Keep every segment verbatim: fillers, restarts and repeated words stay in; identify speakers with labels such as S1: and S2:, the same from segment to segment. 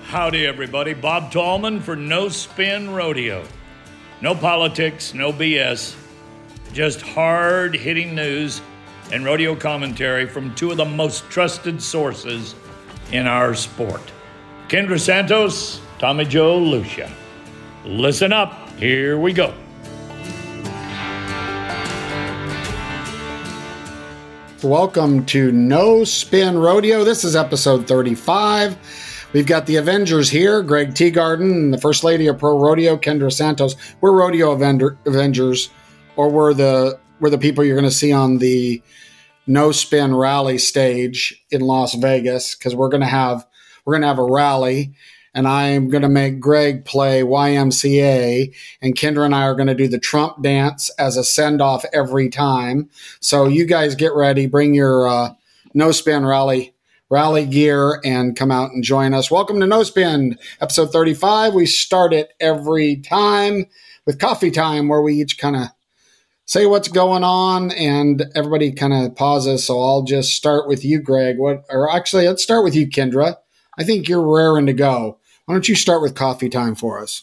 S1: Howdy, everybody. Bob Tallman for No Spin Rodeo. No politics, no B S, just hard-hitting news and rodeo commentary from two of the most trusted sources in our sport. Kendra Santos, Tommy Joe Lucia. Listen up. Here we go.
S2: Welcome to No Spin Rodeo. This is episode thirty-five. We've got the Avengers here, Greg Teagarden, and the First Lady of Pro Rodeo, Kendra Santos. We're Rodeo Avengers, or we're the we're the people you're going to see on the No Spin Rally stage in Las Vegas, because we're going to have we're going to have a rally, and I'm going to make Greg play Y M C A, and Kendra and I are going to do the Trump dance as a send-off every time. So you guys get ready, bring your uh, No Spin Rally rally gear and come out and join us. Welcome to No Spin, episode thirty-five. We start it every time with coffee time, where we each kind of say what's going on and everybody kind of pauses. So I'll just start with you, Greg. What, or actually, let's start with you, Kendra. I think you're raring to go. Why don't you start with coffee time for us?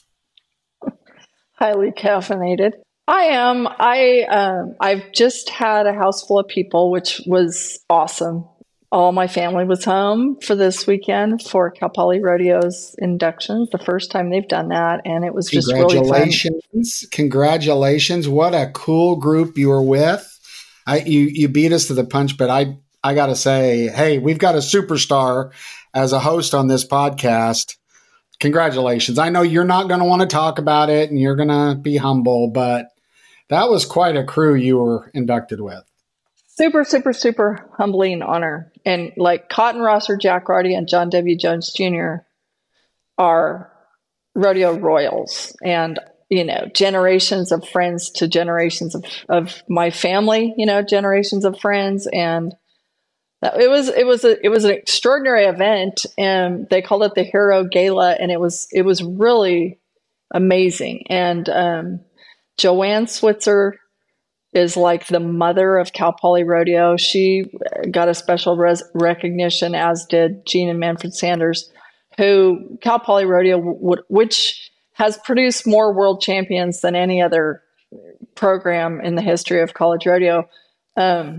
S3: Highly caffeinated. I am. I um, I've just had a house full of people, which was awesome. All my family was home for this weekend for Cal Poly Rodeo's inductions, the first time they've done that, and it was just really fun.
S2: Congratulations. Congratulations. What a cool group you were with. I, you, you beat us to the punch, but I, I got to say, hey, we've got a superstar as a host on this podcast. Congratulations. I know you're not going to want to talk about it and you're going to be humble, but that was quite a crew you were inducted with.
S3: Super, super, super humbling honor. And like Cotton Rosser, Jack Roddy, and John W. Jones Junior are rodeo royals. And, you know, generations of friends to generations of, of my family, you know, generations of friends. And that, it was it was a it was an extraordinary event. And they called it the Hero Gala. And it was it was really amazing. And um, Joanne Switzer is like the mother of Cal Poly Rodeo. She got a special res- recognition, as did Gene and Manfred Sanders, who Cal Poly Rodeo, w- which has produced more world champions than any other program in the history of college rodeo. Um,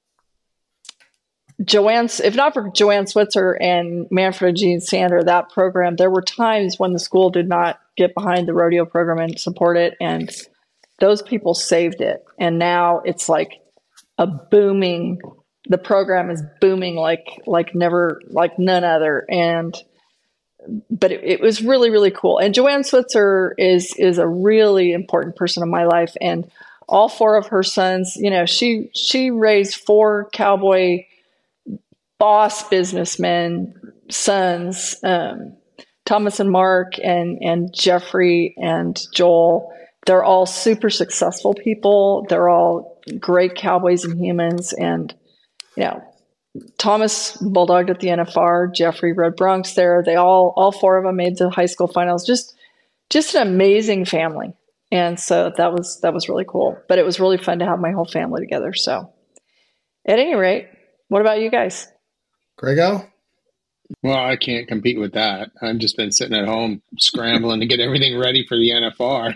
S3: Joanne, if not for Joanne Switzer and Manfred and Gene Sander, that program, there were times when the school did not get behind the rodeo program and support it, and those people saved it. And now it's like a booming, the program is booming like, like never, like none other. And, but it, it was really, really cool. And Joanne Switzer is, is a really important person in my life. And all four of her sons, you know, she, she raised four cowboy boss businessmen sons, um, Thomas and Mark and, and Jeffrey and Joel. They're all super successful people. They're all great cowboys and humans. And, you know, Thomas bulldogged at the N F R, Jeffrey rode Bronx there. They all, all four of them made the high school finals. Just, just an amazing family. And so that was, that was really cool, but it was really fun to have my whole family together. So at any rate, what about you guys?
S2: Grego?
S4: Well, I can't compete with that. I've just been sitting at home scrambling to get everything ready for the N F R.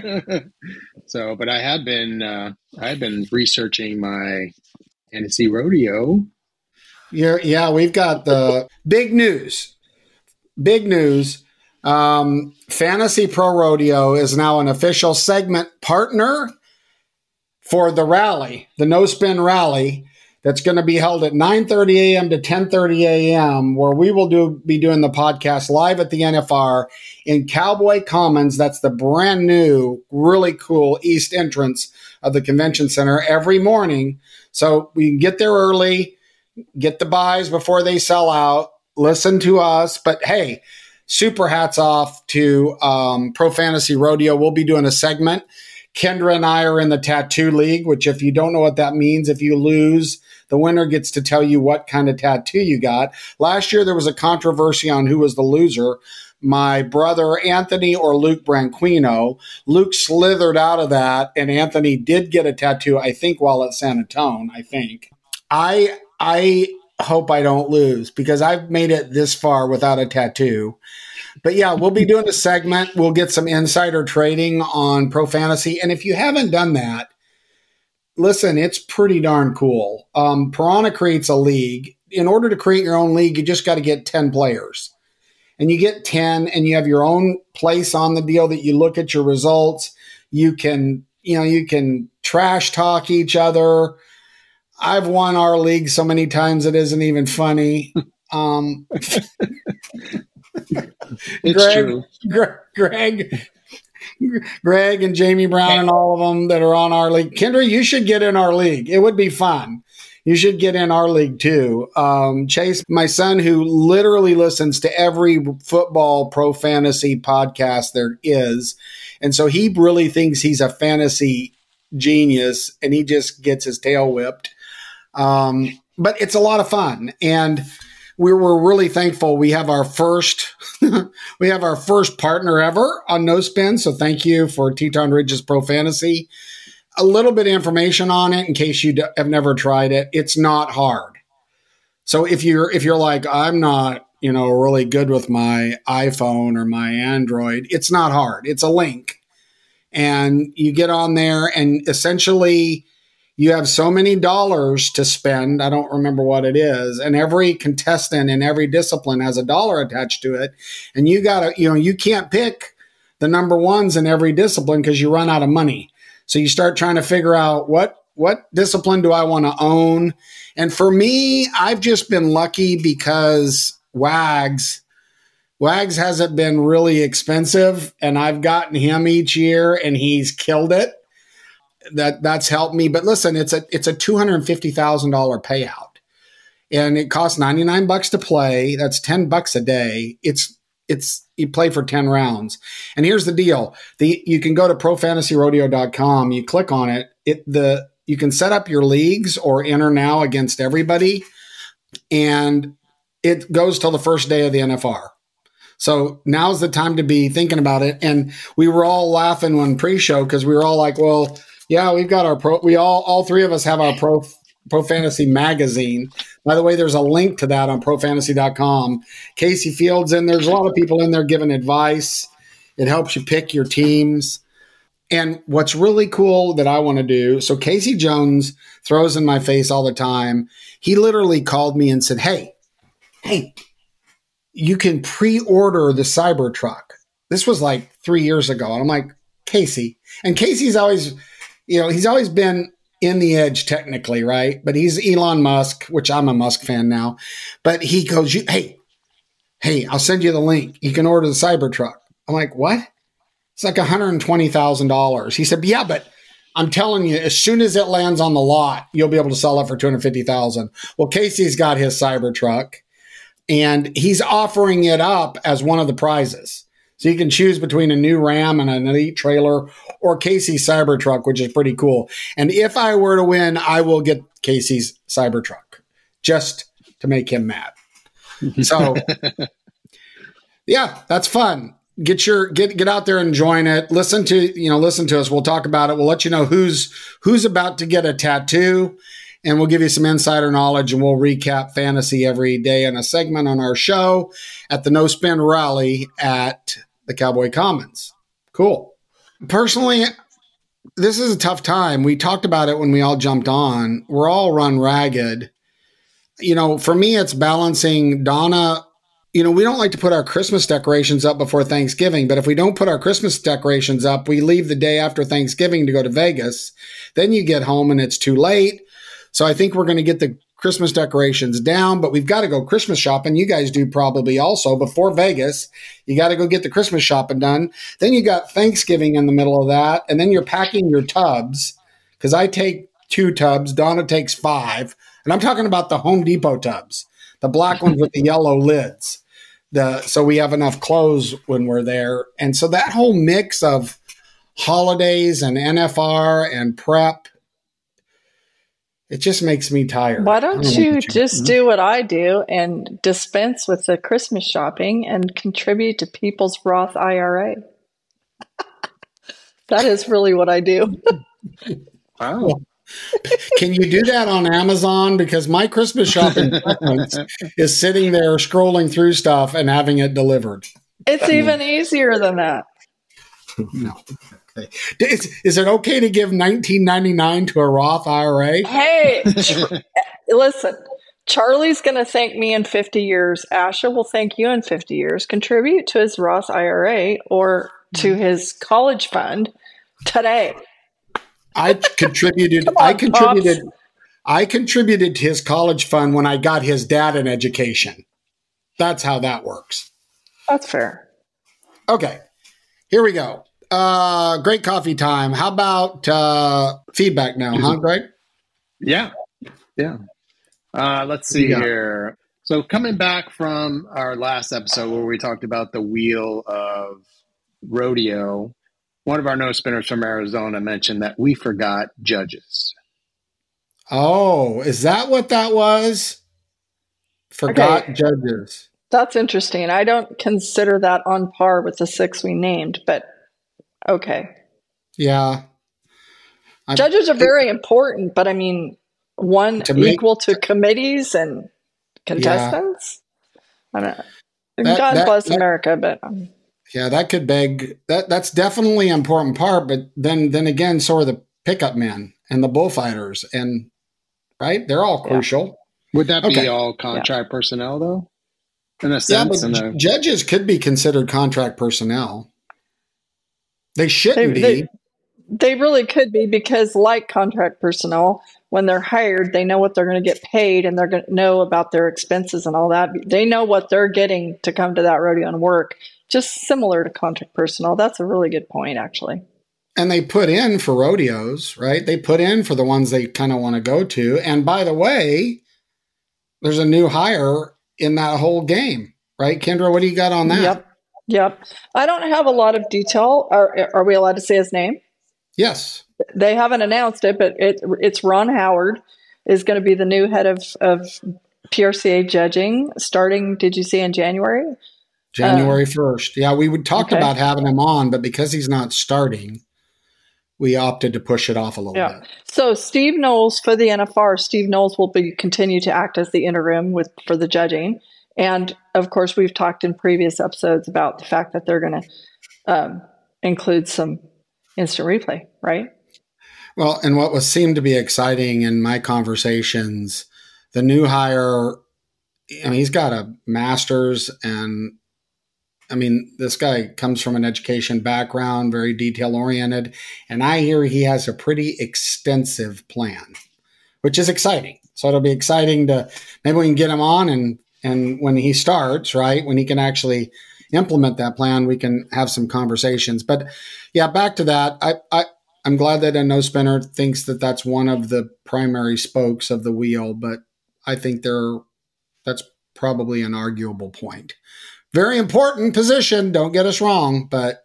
S4: So, but I have been, uh, I've been researching my Tennessee rodeo.
S2: You're, yeah, we've got the big news. Big news. Um, Fantasy Pro Rodeo is now an official segment partner for the rally, the No Spin Rally. That's going to be held at nine thirty a.m. to ten thirty a.m., where we will do be doing the podcast live at the N F R in Cowboy Commons. That's the brand new, really cool east entrance of the convention center every morning. So we can get there early, get the buys before they sell out, listen to us. But hey, super hats off to um, Pro Fantasy Rodeo. We'll be doing a segment. Kendra and I are in the Tattoo League, which if you don't know what that means, if you lose, the winner gets to tell you what kind of tattoo you got. Last year, there was a controversy on who was the loser, my brother Anthony or Luke Branquino. Luke slithered out of that, and Anthony did get a tattoo, I think, while at San Antone, I think. I I hope I don't lose because I've made it this far without a tattoo. But yeah, we'll be doing a segment. We'll get some insider trading on Pro Fantasy. And if you haven't done that, listen, it's pretty darn cool. Um, Piranha creates a league. In order to create your own league, you just got to get ten players. And you get ten and you have your own place on the deal that you look at your results. You can, you know, you can trash talk each other. I've won our league so many times it isn't even funny. Um,
S4: it's
S2: Greg,
S4: true.
S2: Greg, Greg, Greg and Jamie Brown and all of them that are on our league. Kendra, you should get in our league. It would be fun. You should get in our league too. Um, Chase, my son, who literally listens to every football pro fantasy podcast there is. And so he really thinks he's a fantasy genius and he just gets his tail whipped. Um, but it's a lot of fun. And we were really thankful. We have our first, we have our first partner ever on No Spin. So thank you for Teton Ridge's Pro Fantasy. A little bit of information on it in case you have never tried it. It's not hard. So if you're, if you're like, I'm not, you know, really good with my iPhone or my Android, it's not hard. It's a link and you get on there and essentially you have so many dollars to spend. I don't remember what it is. And every contestant in every discipline has a dollar attached to it. And you got to, you know, you can't pick the number ones in every discipline because you run out of money. So you start trying to figure out what, what discipline do I want to own? And for me, I've just been lucky because Wags, Wags hasn't been really expensive and I've gotten him each year and he's killed it. That that's helped me. But listen, it's a, it's a two hundred fifty thousand dollars payout and it costs ninety-nine bucks to play. That's ten bucks a day. It's, It's you play for ten rounds. And here's the deal. The you can go to pro fantasy rodeo dot com, you click on it, it the you can set up your leagues or enter now against everybody. And it goes till the first day of the N F R. So now's the time to be thinking about it. And we were all laughing when pre-show because we were all like, well, yeah, we've got our pro we all all three of us have our pro Pro Fantasy magazine. By the way, there's a link to that on pro fantasy dot com. Casey Fields in there's a lot of people in there giving advice. It helps you pick your teams. And what's really cool that I want to do, so Casey Jones throws in my face all the time. He literally called me and said, hey, hey, you can pre-order the Cybertruck. This was like three years ago. And I'm like, Casey. And Casey's always, you know, he's always been in the edge technically, right? But he's Elon Musk, which I'm a Musk fan now. But he goes, hey, hey, I'll send you the link. You can order the Cybertruck. I'm like, what? It's like one hundred twenty thousand dollars. He said, yeah, but I'm telling you, as soon as it lands on the lot, you'll be able to sell it for two hundred fifty thousand dollars. Well, Casey's got his Cybertruck and he's offering it up as one of the prizes. So you can choose between a new Ram and an Elite trailer or Casey's Cybertruck, which is pretty cool. And if I were to win, I will get Casey's Cybertruck just to make him mad. So yeah, that's fun. Get your get get out there and join it. Listen to, you know, listen to us. We'll talk about it. We'll let you know who's who's about to get a tattoo. And we'll give you some insider knowledge and we'll recap fantasy every day in a segment on our show at the No Spin Rally at the Cowboy Commons. Cool. Personally, this is a tough time. We talked about it when we all jumped on. We're all run ragged. You know, for me, it's balancing Donna. You know, we don't like to put our Christmas decorations up before Thanksgiving, but if we don't put our Christmas decorations up, we leave the day after Thanksgiving to go to Vegas. Then you get home and it's too late. So I think we're going to get the Christmas decorations down, but we've got to go Christmas shopping. You guys do probably also before Vegas. You got to go get the Christmas shopping done. Then you got Thanksgiving in the middle of that. And then you're packing your tubs because I take two tubs. Donna takes five. And I'm talking about the Home Depot tubs, the black ones with the yellow lids. The, so we have enough clothes when we're there. And so that whole mix of holidays and N F R and prep, it just makes me tired.
S3: Why don't, don't you just you. do what I do and dispense with the Christmas shopping and contribute to people's Roth I R A? That is really what I do.
S4: Wow.
S2: Can you do that on Amazon? Because my Christmas shopping preference is sitting there scrolling through stuff and having it delivered.
S3: It's even easier than that.
S2: No. Okay. Is, is it okay to give nineteen ninety-nine to a Roth I R A?
S3: Hey, tr- listen, Charlie's going to thank me in fifty years. Asha will thank you in fifty years. Contribute to his Roth I R A or to his college fund today.
S2: I contributed.
S3: on,
S2: I contributed.
S3: Pops.
S2: I contributed to his college fund when I got his dad an education. That's how that works.
S3: That's fair.
S2: Okay, here we go. Uh, great coffee time. How about uh, feedback now, huh, Greg?
S4: Yeah, yeah. Uh, let's see
S2: Yeah.
S4: here. So coming back from our last episode where we talked about the wheel of rodeo, one of our no spinners from Arizona mentioned that we forgot judges.
S2: Oh, is that what that was? Forgot
S3: Okay.
S2: judges.
S3: That's interesting. I don't consider that on par with the six we named, but okay.
S2: Yeah. I-
S3: Judges are very important, but I mean, one
S2: To make-
S3: equal to committees and contestants? I don't know.
S2: That-
S3: God
S2: that-
S3: bless
S2: that-
S3: America, but um,
S2: Yeah, that could beg that. That's definitely an important part. But then, then again, so are the pickup men and the bullfighters, and right, they're all
S3: Yeah.
S2: crucial.
S4: Would that
S2: Okay.
S4: be all contract personnel, though? In a
S2: Yeah,
S4: sense,
S2: but
S4: in
S2: j-
S4: a,
S2: judges could be considered contract personnel. They shouldn't
S3: They-
S2: be.
S3: they- they really could be because, like contract personnel, when they're hired, they know what they're going to get paid and they're going to know about their expenses and all that. They know what they're getting to come to that rodeo and work, just similar to contract personnel. That's a really good point, actually.
S2: And they put in for rodeos, right? They put in for the ones they kind of want to go to. And by the way, there's a new hire in that whole game, right? Kendra, what do you got on that?
S3: Yep. Yep. I don't have a lot of detail. Are, are we allowed to say his name?
S2: Yes.
S3: They haven't announced it, but it, it's Ron Howard is going to be the new head of, of P R C A judging starting, did you see, in January?
S2: January first. Yeah, we would talk
S3: okay.
S2: about having him on, but because he's not starting, we opted to push it off a little
S3: Yeah.
S2: bit.
S3: So Steve Knowles for the N F R, Steve Knowles will be continue to act as the interim with for the judging. And of course, we've talked in previous episodes about the fact that they're going to um, include some instant replay, right?
S2: Well, and what was seemed to be exciting in my conversations, the new hire, I mean, he's got a master's, and I mean, this guy comes from an education background, very detail oriented, and I hear he has a pretty extensive plan, which is exciting. So it'll be exciting to maybe we can get him on, and and when he starts, right, when he can actually implement that plan, we can have some conversations. But yeah, back to that. I, I I'm glad that a no spinner thinks that that's one of the primary spokes of the wheel, but I think they're that's probably an arguable point. Very important position, don't get us wrong, but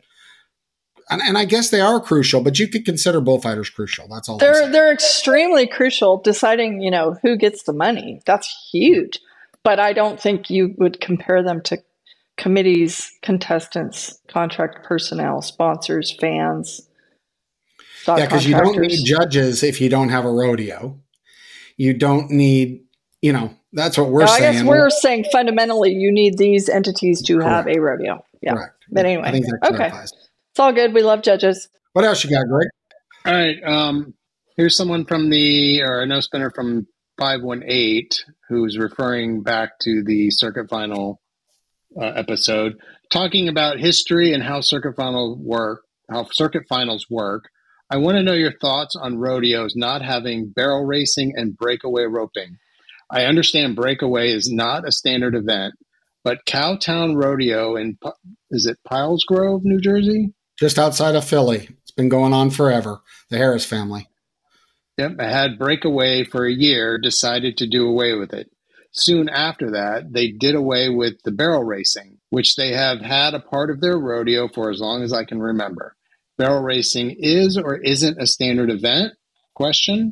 S2: and, and I guess they are crucial, but you could consider bullfighters crucial. That's all. I'm
S3: They're
S2: saying.
S3: they're extremely crucial deciding, you know, who gets the money. That's huge. But I don't think you would compare them to committees, contestants, contract personnel, sponsors, fans.
S2: Yeah, because you don't need judges if you don't have a rodeo. You don't need, you know, that's what we're
S3: no,
S2: saying.
S3: I guess we're saying fundamentally you need these entities to
S2: Correct.
S3: have a rodeo. Yeah.
S2: Correct.
S3: But
S2: Yeah,
S3: anyway,
S2: I think that
S3: okay.
S2: clarifies.
S3: It's all good. We love judges.
S2: What else you got, Greg?
S4: all right. Um, here's someone from the, or a no spinner from five one eight who's referring back to the circuit final uh, episode, talking about history and how circuit final work, how circuit finals work. I want to know your thoughts on rodeos not having barrel racing and breakaway roping. I understand breakaway is not a standard event, but Cowtown Rodeo in, is it Piles Grove, New Jersey?
S2: Just outside of Philly. It's been going on forever. The Harris family.
S4: Yep, I had breakaway for a year, decided to do away with it. Soon after that, they did away with the barrel racing, which they have had a part of their rodeo for as long as I can remember. Barrel racing is or isn't a standard event? Question.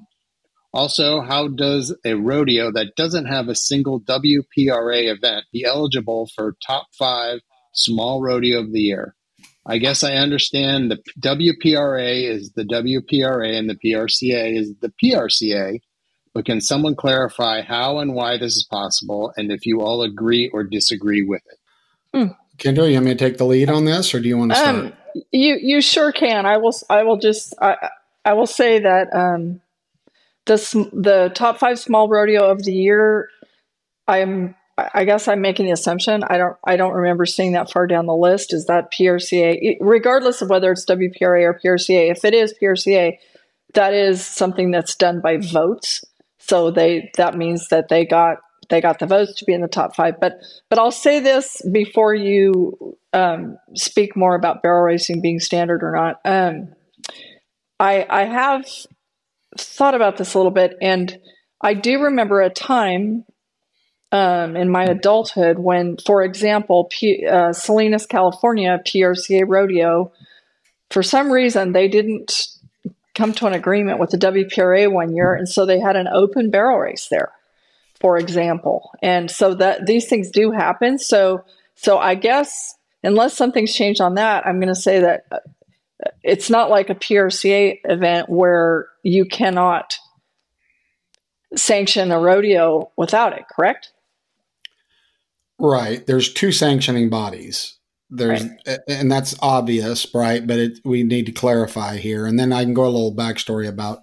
S4: Also, how does a rodeo that doesn't have a single W P R A event be eligible for top five small rodeo of the year? I guess I understand the W P R A is the W P R A and the P R C A is the P R C A. But can someone clarify how and why this is possible, and if you all agree or disagree with it?
S2: Hmm. Kendra, you want me to take the lead on this, or do you want to start?
S3: Um, you you sure can. I will. I will just. I I will say that um, the the top five small rodeo of the year. I'm. I guess I'm making the assumption. I don't. I don't remember seeing that far down the list. Is that P R C A? Regardless of whether it's W P R A or P R C A, if it is P R C A, that is something that's done by votes. So they that means that they got they got the votes to be in the top five. But but I'll say this before you um, speak more about barrel racing being standard or not. Um, I I have thought about this a little bit, and I do remember a time um, in my adulthood when, for example, P, uh, Salinas, California, P R C A rodeo, for some reason they didn't come to an agreement with the W P R A one year, and so they had an open barrel race there, for example. And so that these things do happen. So so I guess unless something's changed on that, I'm going to say that it's not like a P R C A event where you cannot sanction a rodeo without it, correct?
S2: Right. There's two sanctioning bodies. There's, right. And that's obvious, right? But it, we need to clarify here. And then I can go a little backstory about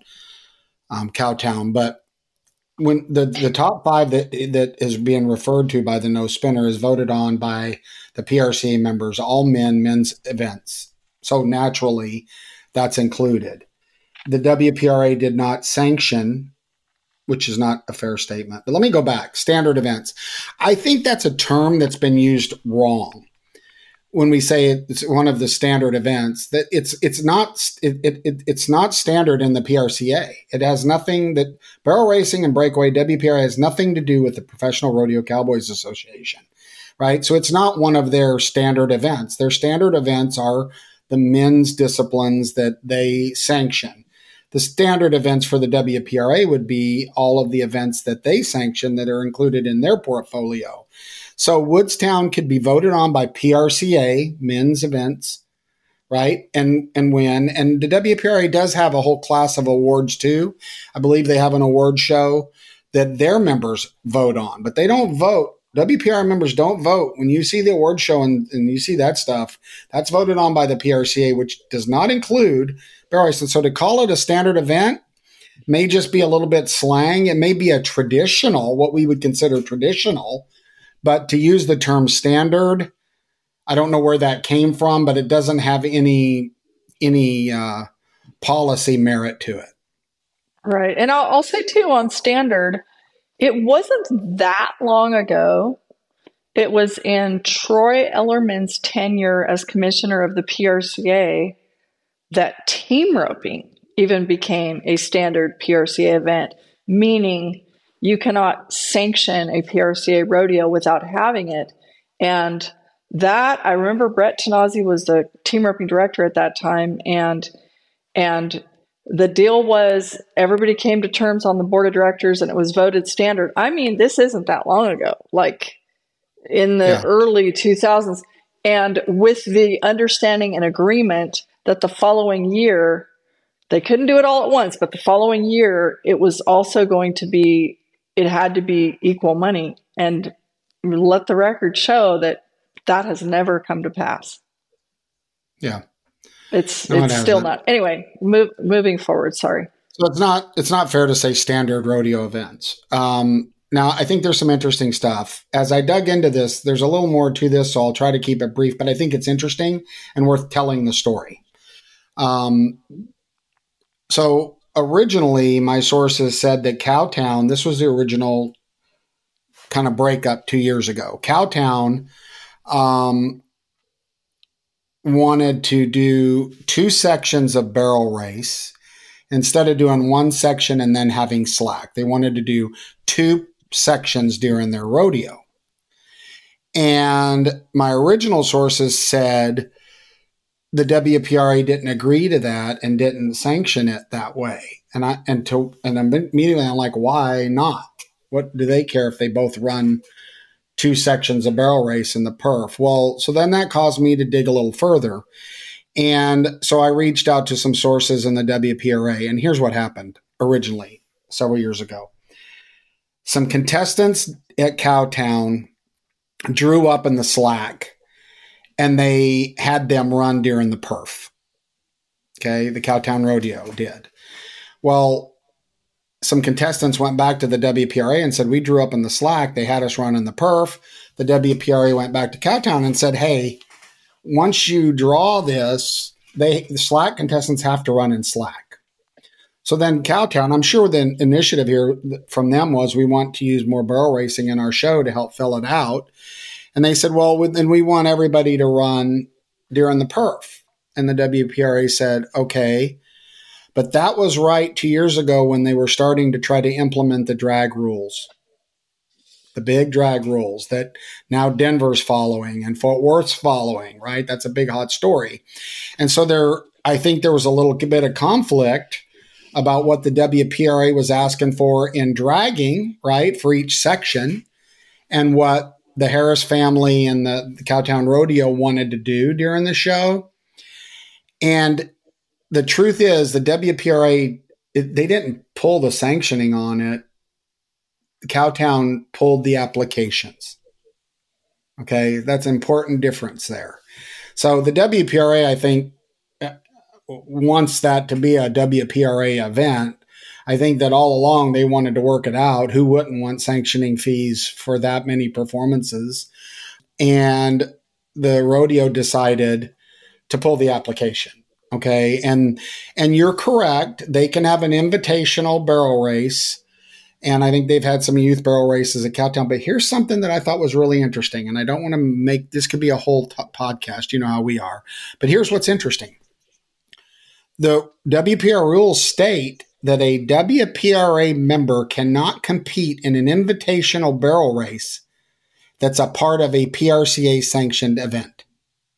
S2: um, Cowtown. But when the, the top five that that is being referred to by the No Spinner is voted on by the P R C A members, all men, men's events. So naturally, that's included. The W P R A did not sanction, which is not a fair statement. But let me go back. Standard events. I think that's a term that's been used wrong. When we say it's one of the standard events, that it's it's not it, it it's not standard in the P R C A. It has nothing that barrel racing and breakaway W P R A has nothing to do with the Professional Rodeo Cowboys Association, right? So it's not one of their standard events. Their standard events are the men's disciplines that they sanction. The standard events for the W P R A would be all of the events that they sanction that are included in their portfolio. So Woodstown could be voted on by P R C A, men's events, right, and and win. And the W P R A does have a whole class of awards too. I believe they have an award show that their members vote on, but they don't vote. W P R A members don't vote. When you see the award show and, and you see that stuff, that's voted on by the P R C A, which does not include barrel racing. So to call it a standard event may just be a little bit slang. It may be a traditional, what we would consider traditional. But to use the term standard, I don't know where that came from, but it doesn't have any any uh, policy merit to it.
S3: Right. And I'll, I'll say, too, on standard, it wasn't that long ago. It was in Troy Ellerman's tenure as commissioner of the P R C A that team roping even became a standard P R C A event, meaning you cannot sanction a P R C A rodeo without having it. And that, I remember Brett Tanazzi was the team roping director at that time. And, and the deal was everybody came to terms on the board of directors and it was voted standard. I mean, this isn't that long ago, like in the yeah. early two thousands. And with the understanding and agreement that the following year, they couldn't do it all at once, but the following year, it was also going to be it had to be equal money, and let the record show that that has never come to pass.
S2: Yeah.
S3: It's no, it's still not. Anyway, move, moving forward. Sorry.
S2: So it's not, it's not fair to say standard rodeo events. Um, now I think there's some interesting stuff. As I dug into this, there's a little more to this, so I'll try to keep it brief, but I think it's interesting and worth telling the story. Um, so, Originally, my sources said that Cowtown, this was the original kind of breakup two years ago. Cowtown um, wanted to do two sections of barrel race instead of doing one section and then having slack. They wanted to do two sections during their rodeo. And my original sources said the W P R A didn't agree to that and didn't sanction it that way. And I and to and immediately I'm like, why not? What do they care if they both run two sections of barrel race in the perf. Well, so then that caused me to dig a little further. And so I reached out to some sources in the W P R A, and here's what happened originally several years ago. Some contestants at Cowtown drew up in the slack, and they had them run during the perf. Okay, the Cowtown Rodeo did. Well, some contestants went back to the W P R A and said, we drew up in the slack. They had us run in the perf. The W P R A went back to Cowtown and said, hey, once you draw this, they the slack contestants have to run in slack. So then Cowtown, I'm sure the initiative here from them was we want to use more barrel racing in our show to help fill it out. And they said, well, then we want everybody to run during the perf. And the W P R A said, okay. But that was right two years ago when they were starting to try to implement the drag rules. The big drag rules that now Denver's following and Fort Worth's following, right? That's a big hot story. And so there, I think there was a little bit of conflict about what the W P R A was asking for in dragging, right, for each section, and what the Harris family and the, the Cowtown Rodeo wanted to do during the show. And the truth is the W P R A, it, they didn't pull the sanctioning on it. Cowtown pulled the applications. Okay, that's an important difference there. So the W P R A, I think, wants that to be a W P R A event. I think that all along they wanted to work it out. Who wouldn't want sanctioning fees for that many performances? And the rodeo decided to pull the application. Okay, and and you're correct. They can have an invitational barrel race. And I think they've had some youth barrel races at Cowtown. But here's something that I thought was really interesting. And I don't want to make this could be a whole t- podcast. You know how we are. But here's what's interesting. The W P R A rules state that a W P R A member cannot compete in an invitational barrel race that's a part of a P R C A-sanctioned event.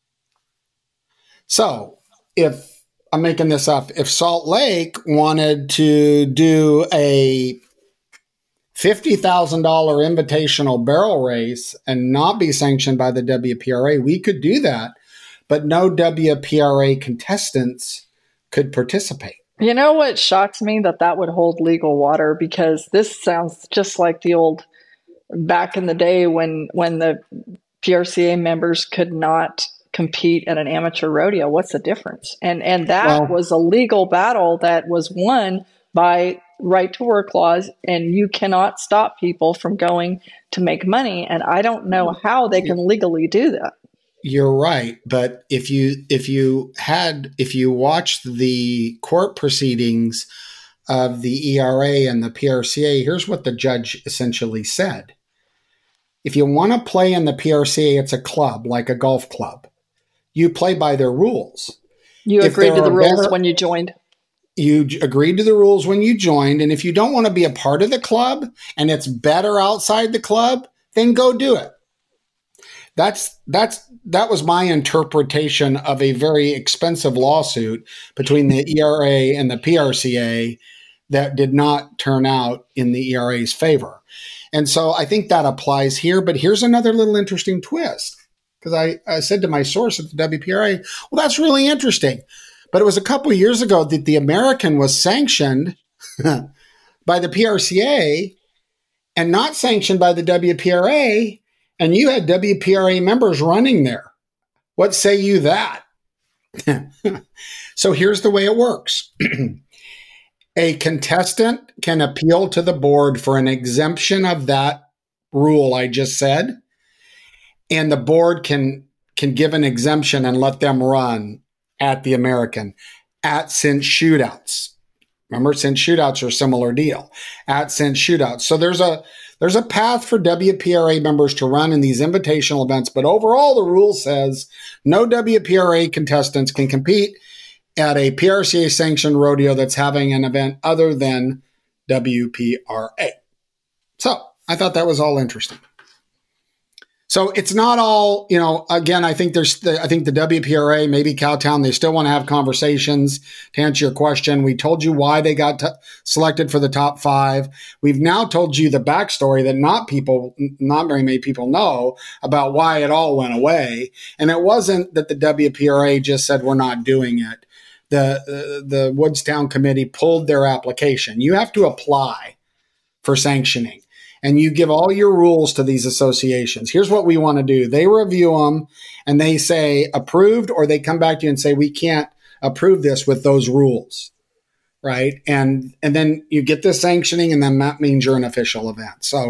S2: So if I'm making this up, if Salt Lake wanted to do a fifty thousand dollars invitational barrel race and not be sanctioned by the W P R A, we could do that, but no W P R A contestants could participate.
S3: You know what shocks me? That that would hold legal water, because this sounds just like the old back in the day when when the P R C A members could not compete at an amateur rodeo. What's the difference? And and that well, was a legal battle that was won by right to work laws, and you cannot stop people from going to make money. And I don't know how they can legally do that.
S2: You're right. But if you, if you had, if you watched the court proceedings of the E R A and the P R C A, here's what the judge essentially said. If you want to play in the P R C A, it's a club, like a golf club. You play by their rules.
S3: You
S2: if
S3: agreed to the rules
S2: better,
S3: when you joined.
S2: You agreed to the rules when you joined. And if you don't want to be a part of the club and it's better outside the club, then go do it. That's, that's, that was my interpretation of a very expensive lawsuit between the E R A and the P R C A that did not turn out in the E R A's favor. And so I think that applies here. But here's another little interesting twist, because I, I said to my source at the W P R A, well, that's really interesting. But it was a couple of years ago that the American was sanctioned by the P R C A and not sanctioned by the W P R A, and you had W P R A members running there. What say you that? So here's the way it works. A contestant can appeal to the board for an exemption of that rule I just said, and the board can, can give an exemption and let them run at the American, at cinch shootouts. Remember, cinch shootouts are a similar deal. At cinch shootouts. So there's a there's a path for W P R A members to run in these invitational events, but overall the rule says no W P R A contestants can compete at a P R C A-sanctioned rodeo that's having an event other than W P R A. So I thought that was all interesting. So it's not all, you know, again, I think there's, the, I think the W P R A, maybe Cowtown, they still want to have conversations. To answer your question, we told you why they got t- selected for the top five. We've now told you the backstory that not people, not very many people know about why it all went away. And it wasn't that the W P R A just said, we're not doing it. The, the, the Woodstown committee pulled their application. You have to apply for sanctioning. And you give all your rules to these associations. Here's what we want to do. They review them and they say approved, or they come back to you and say, we can't approve this with those rules. Right. And, and then you get this sanctioning, and then that means you're an official event. So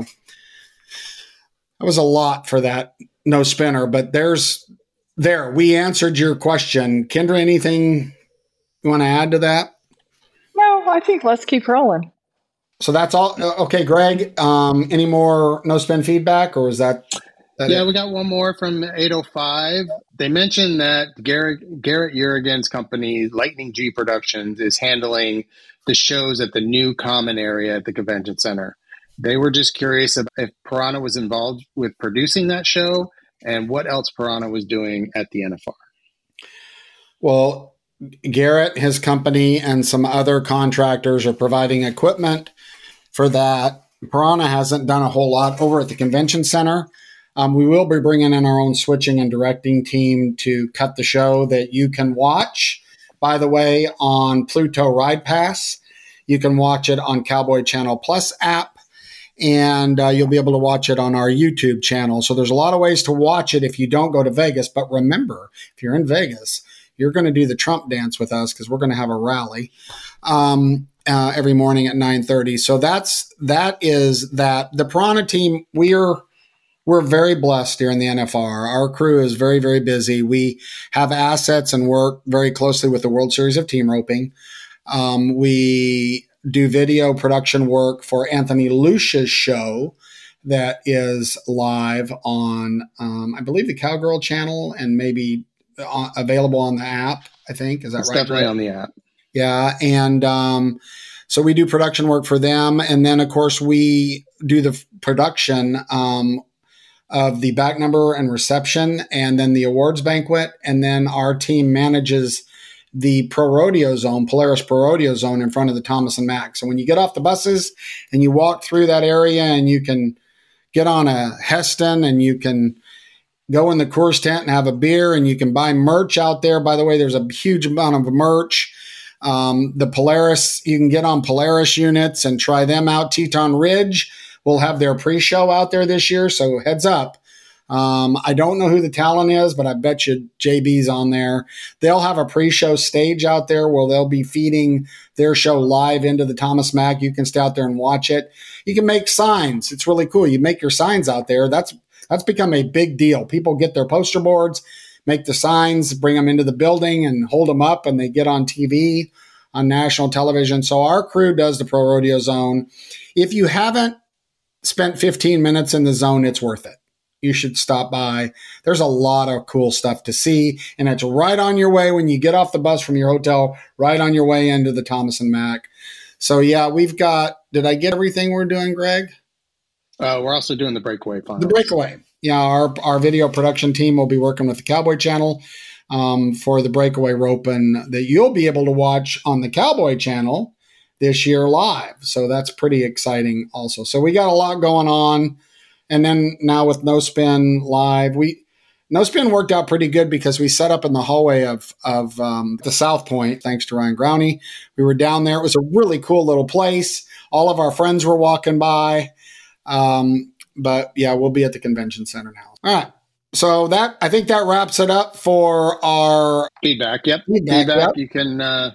S2: that was a lot for that no spinner, but there's there, we answered your question. Kendra, anything you want to add to that?
S3: No, I think let's keep rolling.
S2: So that's all. Okay, Greg, um, any more no spin feedback, or is that, that
S4: yeah,
S2: it?
S4: We got one more from eight oh five. They mentioned that Garrett, Garrett Urigan's company, Lightning G Productions, is handling the shows at the new common area at the convention center. They were just curious if Piranha was involved with producing that show and what else Piranha was doing at the N F R.
S2: Well, Garrett, his company, and some other contractors are providing equipment for that. Piranha hasn't done a whole lot over at the convention center. Um, we will be bringing in our own switching and directing team to cut the show that you can watch, by the way, on Pluto Ride Pass. You can watch it on Cowboy Channel Plus app, and uh, you'll be able to watch it on our YouTube channel. So there's a lot of ways to watch it if you don't go to Vegas. But remember, if you're in Vegas, you're going to do the Trump dance with us because we're going to have a rally um, uh, every morning at nine thirty. So that's that is that. The Piranha team, we're we're very blessed here in the N F R. Our crew is very, very busy. We have assets and work very closely with the World Series of Team Roping. Um, we do video production work for Anthony Lucia's show that is live on, um, I believe, the Cowgirl channel, and maybe Uh, available on the app, I think. Is that
S4: it's
S2: right?
S4: Definitely on the app.
S2: Yeah. And um, so we do production work for them. And then, of course, we do the f- production um, of the back number and reception, and then the awards banquet. And then our team manages the Pro Rodeo Zone, Polaris Pro Rodeo Zone, in front of the Thomas and Mack. So when you get off the buses and you walk through that area, and you can get on a Heston, and you can go in the Coors tent and have a beer, and you can buy merch out there. By the way, there's a huge amount of merch. Um, the Polaris, you can get on Polaris units and try them out. Teton Ridge will have their pre-show out there this year, so heads up. Um, I don't know who the talent is, but I bet you J B's on there. They'll have a pre-show stage out there where they'll be feeding their show live into the Thomas Mack. You can stay out there and watch it. You can make signs. It's really cool. You make your signs out there. That's That's become a big deal. People get their poster boards, make the signs, bring them into the building and hold them up, and they get on T V, on national television. So our crew does the Pro Rodeo Zone. If you haven't spent fifteen minutes in the zone, it's worth it. You should stop by. There's a lot of cool stuff to see, and it's right on your way when you get off the bus from your hotel, right on your way into the Thomas and Mack. So, yeah, we've got – did I get everything we're doing, Greg?
S4: Uh, we're also doing the breakaway finals.
S2: The breakaway. Yeah, our our video production team will be working with the Cowboy Channel um, for the breakaway roping that you'll be able to watch on the Cowboy Channel this year live. So that's pretty exciting also. So we got a lot going on. And then now with No Spin Live, we No Spin worked out pretty good because we set up in the hallway of, of um, the South Point, thanks to Ryan Growney. We were down there. It was a really cool little place. All of our friends were walking by. Um, but yeah, we'll be at the convention center now. All right. So that, I think that wraps it up for our
S4: feedback. Yep.
S2: Feedback.
S4: feedback.
S2: Yep.
S4: You can, uh,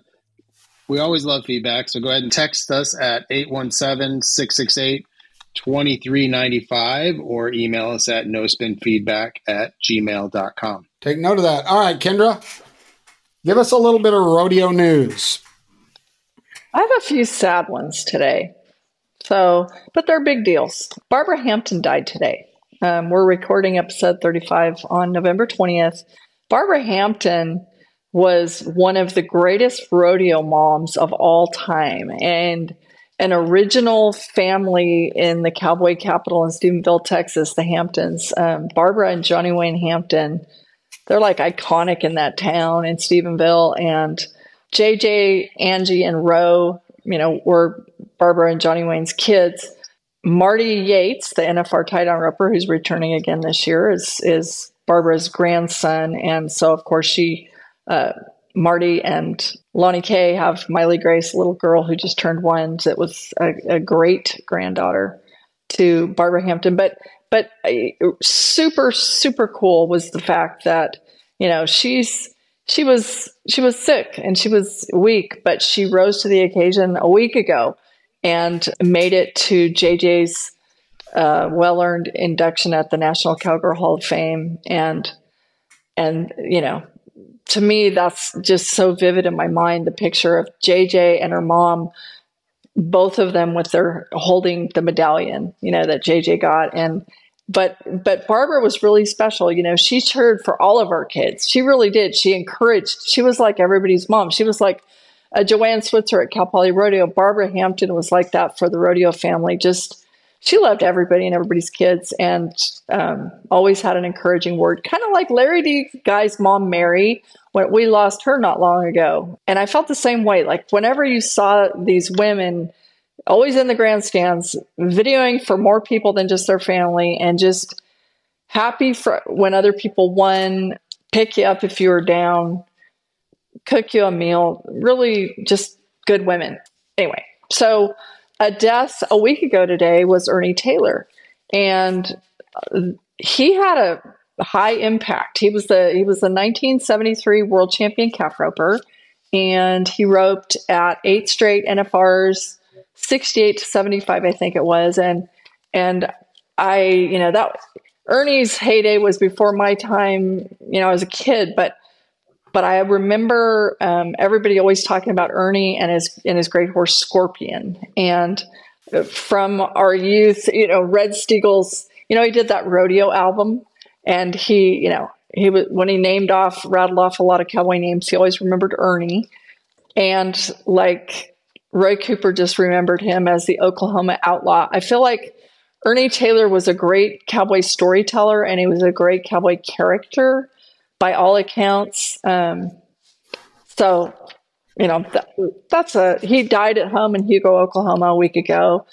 S4: we always love feedback. So go ahead and text us at eight one seven, six six eight, two three nine five or email us at nospinfeedback at gmail dot com.
S2: Take note of that. All right, Kendra, give us a little bit of rodeo news.
S3: I have a few sad ones today. So, but they're big deals. Barbara Hampton died today. Um, we're recording episode thirty-five on November twentieth. Barbara Hampton was one of the greatest rodeo moms of all time. And an original family in the cowboy capital in Stephenville, Texas, the Hamptons. Um, Barbara and Johnny Wayne Hampton, they're like iconic in that town in Stephenville. And J J, Angie, and Ro, you know, were Barbara and Johnny Wayne's kids. Marty Yates, the N F R tie-down roper who's returning again this year, is is Barbara's grandson. And so, of course, she, uh, Marty and Lonnie Kay have Miley Grace, a little girl who just turned one. That was a, a great granddaughter to Barbara Hampton. But but uh, super super cool was the fact that, you know, she's she was she was sick and she was weak, but she rose to the occasion a week ago and made it to J J's uh, well-earned induction at the National Cowgirl Hall of Fame. And and you know, to me, that's just so vivid in my mind, the picture of J J and her mom, both of them with their holding the medallion, you know, that J J got. And but but Barbara was really special. You know, she cheered for all of our kids. She really did. She encouraged. She was like everybody's mom. She was like a Joanne Switzer at Cal Poly Rodeo. Barbara Hampton was like that for the rodeo family. Just, she loved everybody and everybody's kids, and um, always had an encouraging word. Kind of like Larry D. Guy's mom, Mary, when we lost her not long ago. And I felt the same way. Like whenever you saw these women always in the grandstands, videoing for more people than just their family, and just happy for when other people won, pick you up if you were down, cook you a meal, really just good women. Anyway, so a death a week ago today was Ernie Taylor, and he had a high impact. He was the he was the nineteen seventy-three world champion calf roper, and he roped at eight straight N F Rs, sixty-eight to seventy-five, I think it was, and and I, you know, that Ernie's heyday was before my time, you know, as a kid, but But I remember um, everybody always talking about Ernie and his and his great horse Scorpion. And from our youth, you know, Red Steagall's, you know, he did that rodeo album, and he, you know, he was when he named off, rattled off a lot of cowboy names, he always remembered Ernie. And like Roy Cooper just remembered him as the Oklahoma Outlaw. I feel like Ernie Taylor was a great cowboy storyteller, and he was a great cowboy character, by all accounts. Um, so, you know, that, that's a, he died at home in Hugo, Oklahoma a week ago.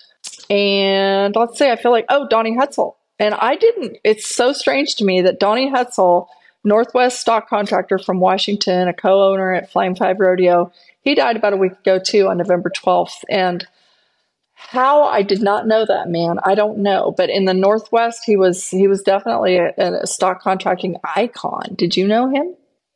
S3: And let's say, I feel like, oh, Donnie Hutzel. And I didn't, it's so strange to me that Donnie Hutzel, Northwest stock contractor from Washington, a co-owner at Flying Five Rodeo, he died about a week ago too, on November twelfth. And how I did not know that man, I don't know. But in the Northwest, he was he was definitely a, a stock contracting icon. Did you know him?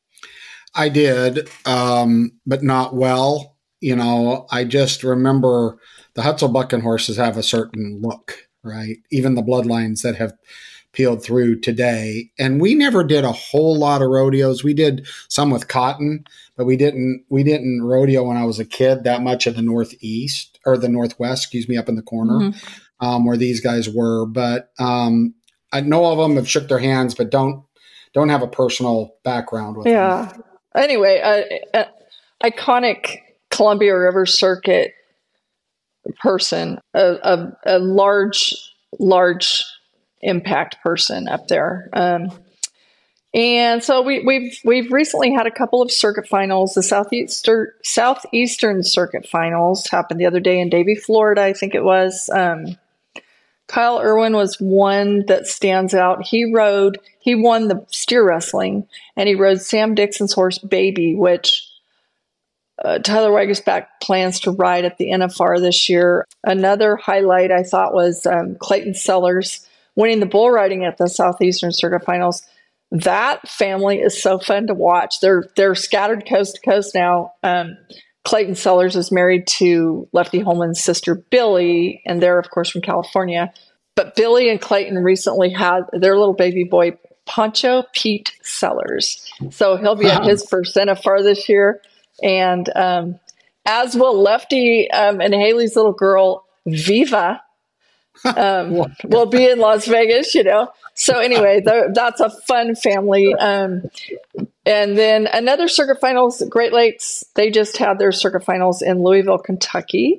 S2: I did, um, but not well. You know, I just remember the Hutzel bucking horses have a certain look, right? Even the bloodlines that have peeled through today. And we never did a whole lot of rodeos. We did some with Cotton, but we didn't we didn't rodeo when I was a kid that much in the Northeast or the Northwest, excuse me, up in the corner, mm-hmm. um, where these guys were. But um, I know all of them have shook their hands, but don't don't have a personal background with
S3: yeah. them. Yeah. Anyway, uh, uh, iconic Columbia River Circuit person, a, a, a large, large impact person up there. Um, and so we, we've we've recently had a couple of circuit finals. The Southeastern Southeastern Circuit Finals happened the other day in Davie, Florida, I think it was. Um, Kyle Irwin was one that stands out. He rode, he won the steer wrestling, and he rode Sam Dixon's horse Baby, which uh, Tyler Weigersbach plans to ride at the N F R this year. Another highlight I thought was um, Clayton Sellers winning the bull riding at the Southeastern Circuit Finals. That family is so fun to watch. They're they're scattered coast to coast now. Um, Clayton Sellers is married to Lefty Holman's sister, Billy, and they're, of course, from California. But Billy and Clayton recently had their little baby boy, Poncho Pete Sellers. So he'll be at his first N F R this year. And um, as will Lefty um, and Haley's little girl, Viva, um, will be in Las Vegas, you know. So anyway, th- that's a fun family. Um, and then another circuit finals, Great Lakes, they just had their circuit finals in Louisville, Kentucky.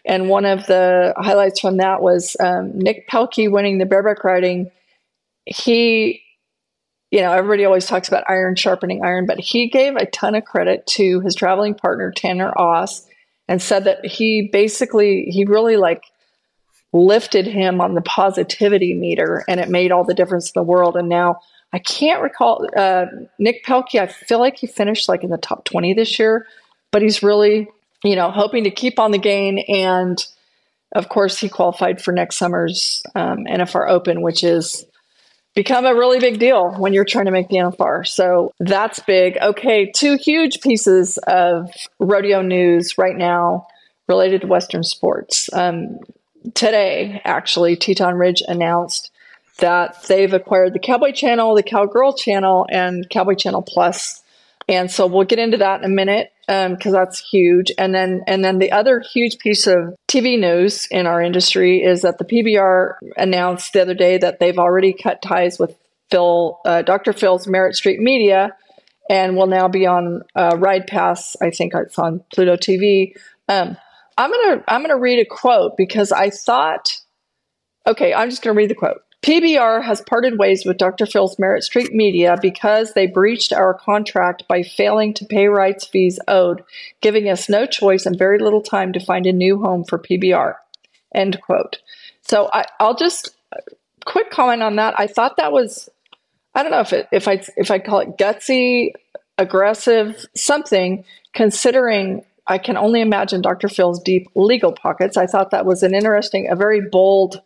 S3: And one of the highlights from that was um, Nick Pelkey winning the bareback riding. He, you know, everybody always talks about iron sharpening iron, but he gave a ton of credit to his traveling partner, Tanner Oss, and said that he basically, he really like lifted him on the positivity meter, and it made all the difference in the world. And now I can't recall, uh, Nick Pelkey, I feel like he finished like in the top twenty this year, but he's really, you know, hoping to keep on the gain. And of course, he qualified for next summer's um, N F R Open, which is become a really big deal when you're trying to make the N F R. So that's big. Okay, two huge pieces of rodeo news right now related to Western sports. Um, today, actually, Teton Ridge announced that they've acquired the Cowboy Channel, the Cowgirl Channel, and Cowboy Channel Plus. And so we'll get into that in a minute because um, that's huge. And then and then the other huge piece of T V news in our industry is that the P B R announced the other day that they've already cut ties with Phil, uh, Doctor Phil's Merritt Street Media, and will now be on uh, Ride Pass. I think it's on Pluto T V. Um, I'm gonna I'm gonna read a quote because I thought, okay, I'm just gonna read the quote. P B R has parted ways with Doctor Phil's Merritt Street Media because they breached our contract by failing to pay rights fees owed, giving us no choice and very little time to find a new home for P B R. End quote. So I, I'll just quick comment on that. I thought that was, I don't know if it, if I if I call it gutsy, aggressive, something. Considering I can only imagine Doctor Phil's deep legal pockets. I thought that was an interesting, a very bold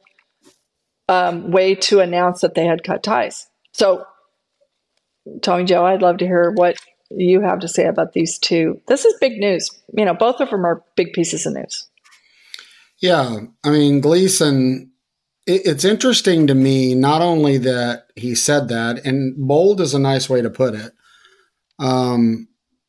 S3: Um, way to announce that they had cut ties. So, Tony Joe, I'd love to hear what you have to say about these two. This is big news. You know, both of them are big pieces of news.
S2: Yeah. I mean, Gleason, it, it's interesting to me, not only that he said that, and bold is a nice way to put it. Um,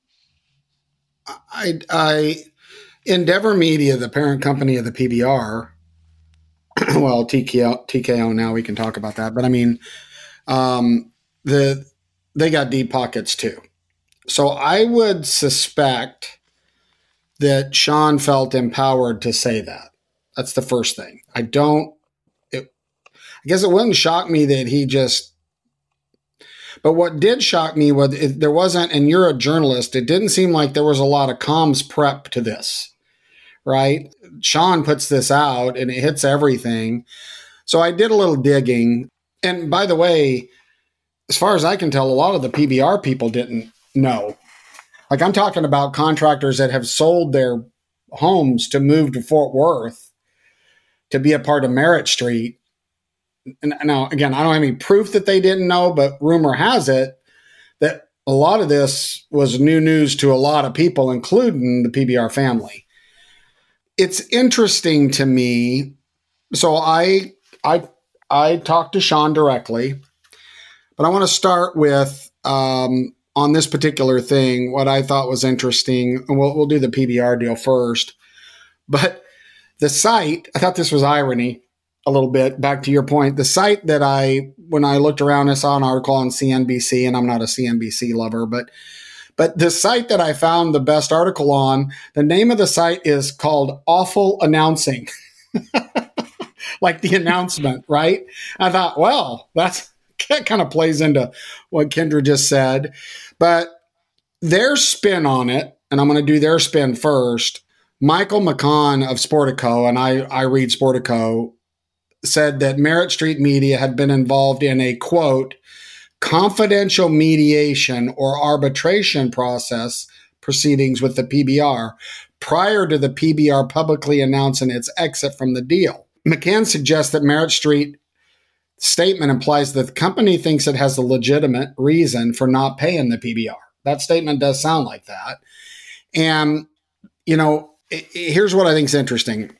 S2: I, I, Endeavor Media, the parent company of the P B R, well, T K O, T K O now we can talk about that. But I mean, um, the they got deep pockets too. So I would suspect that Sean felt empowered to say that. That's the first thing. I don't, it, I guess it wouldn't shock me that he just, but what did shock me was it, there wasn't, and you're a journalist, it didn't seem like there was a lot of comms prep to this. Right? Sean puts this out and it hits everything. So I did a little digging. And by the way, as far as I can tell, a lot of the P B R people didn't know. Like I'm talking about contractors that have sold their homes to move to Fort Worth to be a part of Merritt Street. And now, again, I don't have any proof that they didn't know, but rumor has it that a lot of this was new news to a lot of people, including the P B R family. It's interesting to me. So I I I talked to Sean directly, but I want to start with um, on this particular thing what I thought was interesting, and we'll we'll do the P B R deal first. But the site, I thought this was irony a little bit. Back to your point, the site that I when I looked around, I saw an article on C N B C, and I'm not a C N B C lover, but. But the site that I found the best article on, the name of the site is called Awful Announcing. Like the announcement, right? I thought, well, that's, that kind of plays into what Kendra just said. But their spin on it, and I'm going to do their spin first, Michael McCann of Sportico, and I, I read Sportico, said that Merritt Street Media had been involved in a, quote, confidential mediation or arbitration process proceedings with the P B R prior to the P B R publicly announcing its exit from the deal. McCann suggests that Merritt Street statement implies that the company thinks it has a legitimate reason for not paying the P B R. That statement does sound like that. And, you know, here's what I think is interesting.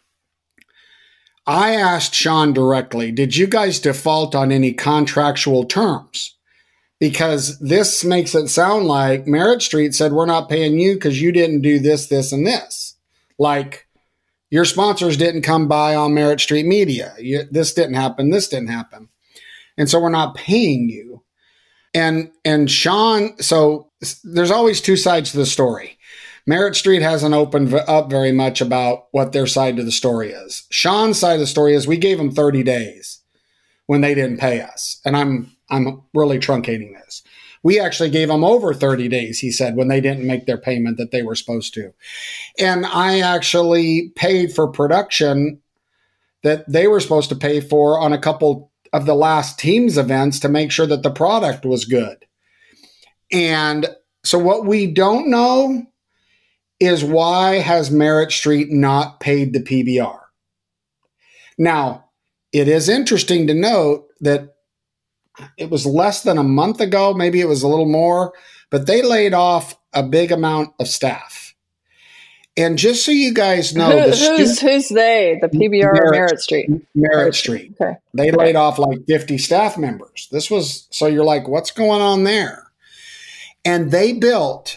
S2: I asked Sean directly, did you guys default on any contractual terms? Because this makes it sound like Merritt Street said, we're not paying you because you didn't do this, this, and this. Like your sponsors didn't come by on Merritt Street Media. You, this didn't happen. This didn't happen. And so we're not paying you. And, and Sean, so there's always two sides to the story. Merit Street hasn't opened up very much about what their side of the story is. Sean's side of the story is we gave them thirty days when they didn't pay us. And I'm I'm really truncating this. We actually gave them over thirty days, he said, when they didn't make their payment that they were supposed to. And I actually paid for production that they were supposed to pay for on a couple of the last team's events to make sure that the product was good. And so what we don't know is why has Merit Street not paid the P B R? Now, it is interesting to note that it was less than a month ago, maybe it was a little more, but they laid off a big amount of staff. And just so you guys know,
S3: Who,
S2: the
S3: who's,
S2: stu-
S3: who's they? The P B R
S2: Merit,
S3: or Merit Street?
S2: Merit Street.
S3: Okay.
S2: They
S3: okay.
S2: laid off like fifty staff members. This was, so you're like, what's going on there? And they built,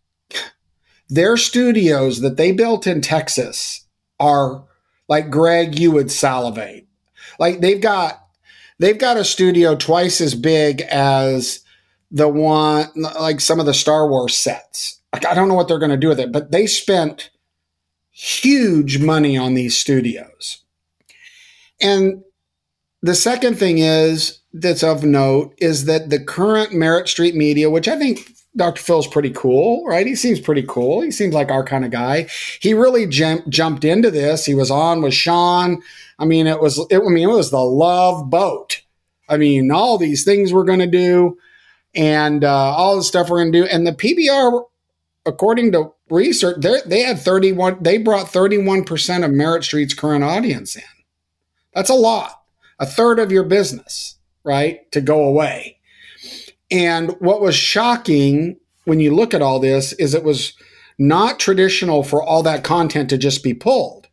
S2: their studios that they built in Texas are like, Greg, you would salivate. Like they've got, they've got a studio twice as big as the one, like some of the Star Wars sets. Like, I don't know what they're going to do with it, but they spent huge money on these studios. And the second thing is that's of note is that the current Merit Street Media, which I think Doctor Phil's pretty cool, right? He seems pretty cool. He seems like our kind of guy. He really jump, jumped into this. He was on with Sean. I mean, it was, it, I mean, it was the love boat. I mean, all these things we're going to do and uh, all the stuff we're going to do. And the P B R, according to research, they had thirty-one, they brought thirty-one percent of Merit Street's current audience in. That's a lot. A third of your business, right, to go away. And what was shocking when you look at all this is it was not traditional for all that content to just be pulled.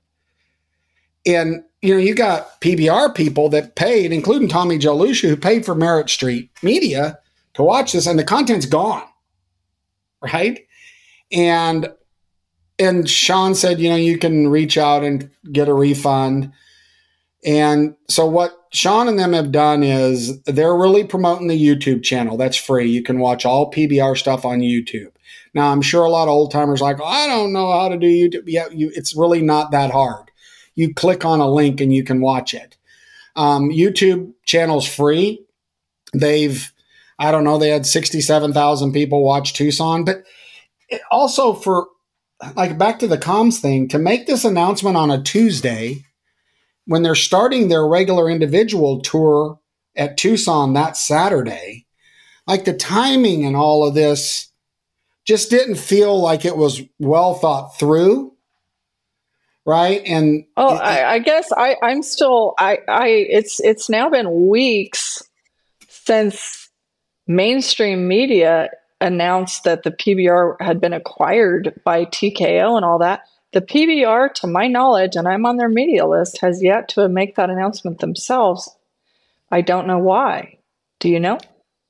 S2: And, you know, you got P B R people that paid, including Tommy Joe Lucia, who paid for Merit Street Media to watch this, and the content's gone, right? And and Sean said, you know, you can reach out and get a refund. And so what Sean and them have done is they're really promoting the YouTube channel. That's free. You can watch all P B R stuff on YouTube. Now, I'm sure a lot of old timers are like, oh, I don't know how to do YouTube. Yeah, you, it's really not that hard. You click on a link and you can watch it. Um, YouTube channel's free. They've, I don't know, they had sixty-seven thousand people watch Tucson. But it also for, like, back to the comms thing, to make this announcement on a Tuesday when they're starting their regular individual tour at Tucson that Saturday, like the timing and all of this just didn't feel like it was well thought through. Right. And
S3: oh,
S2: it,
S3: I, I guess I, I'm still I, I it's it's now been weeks since mainstream media announced that the P B R had been acquired by T K O and all that. The P B R, to my knowledge, and I'm on their media list, has yet to make that announcement themselves. I don't know why. Do you know?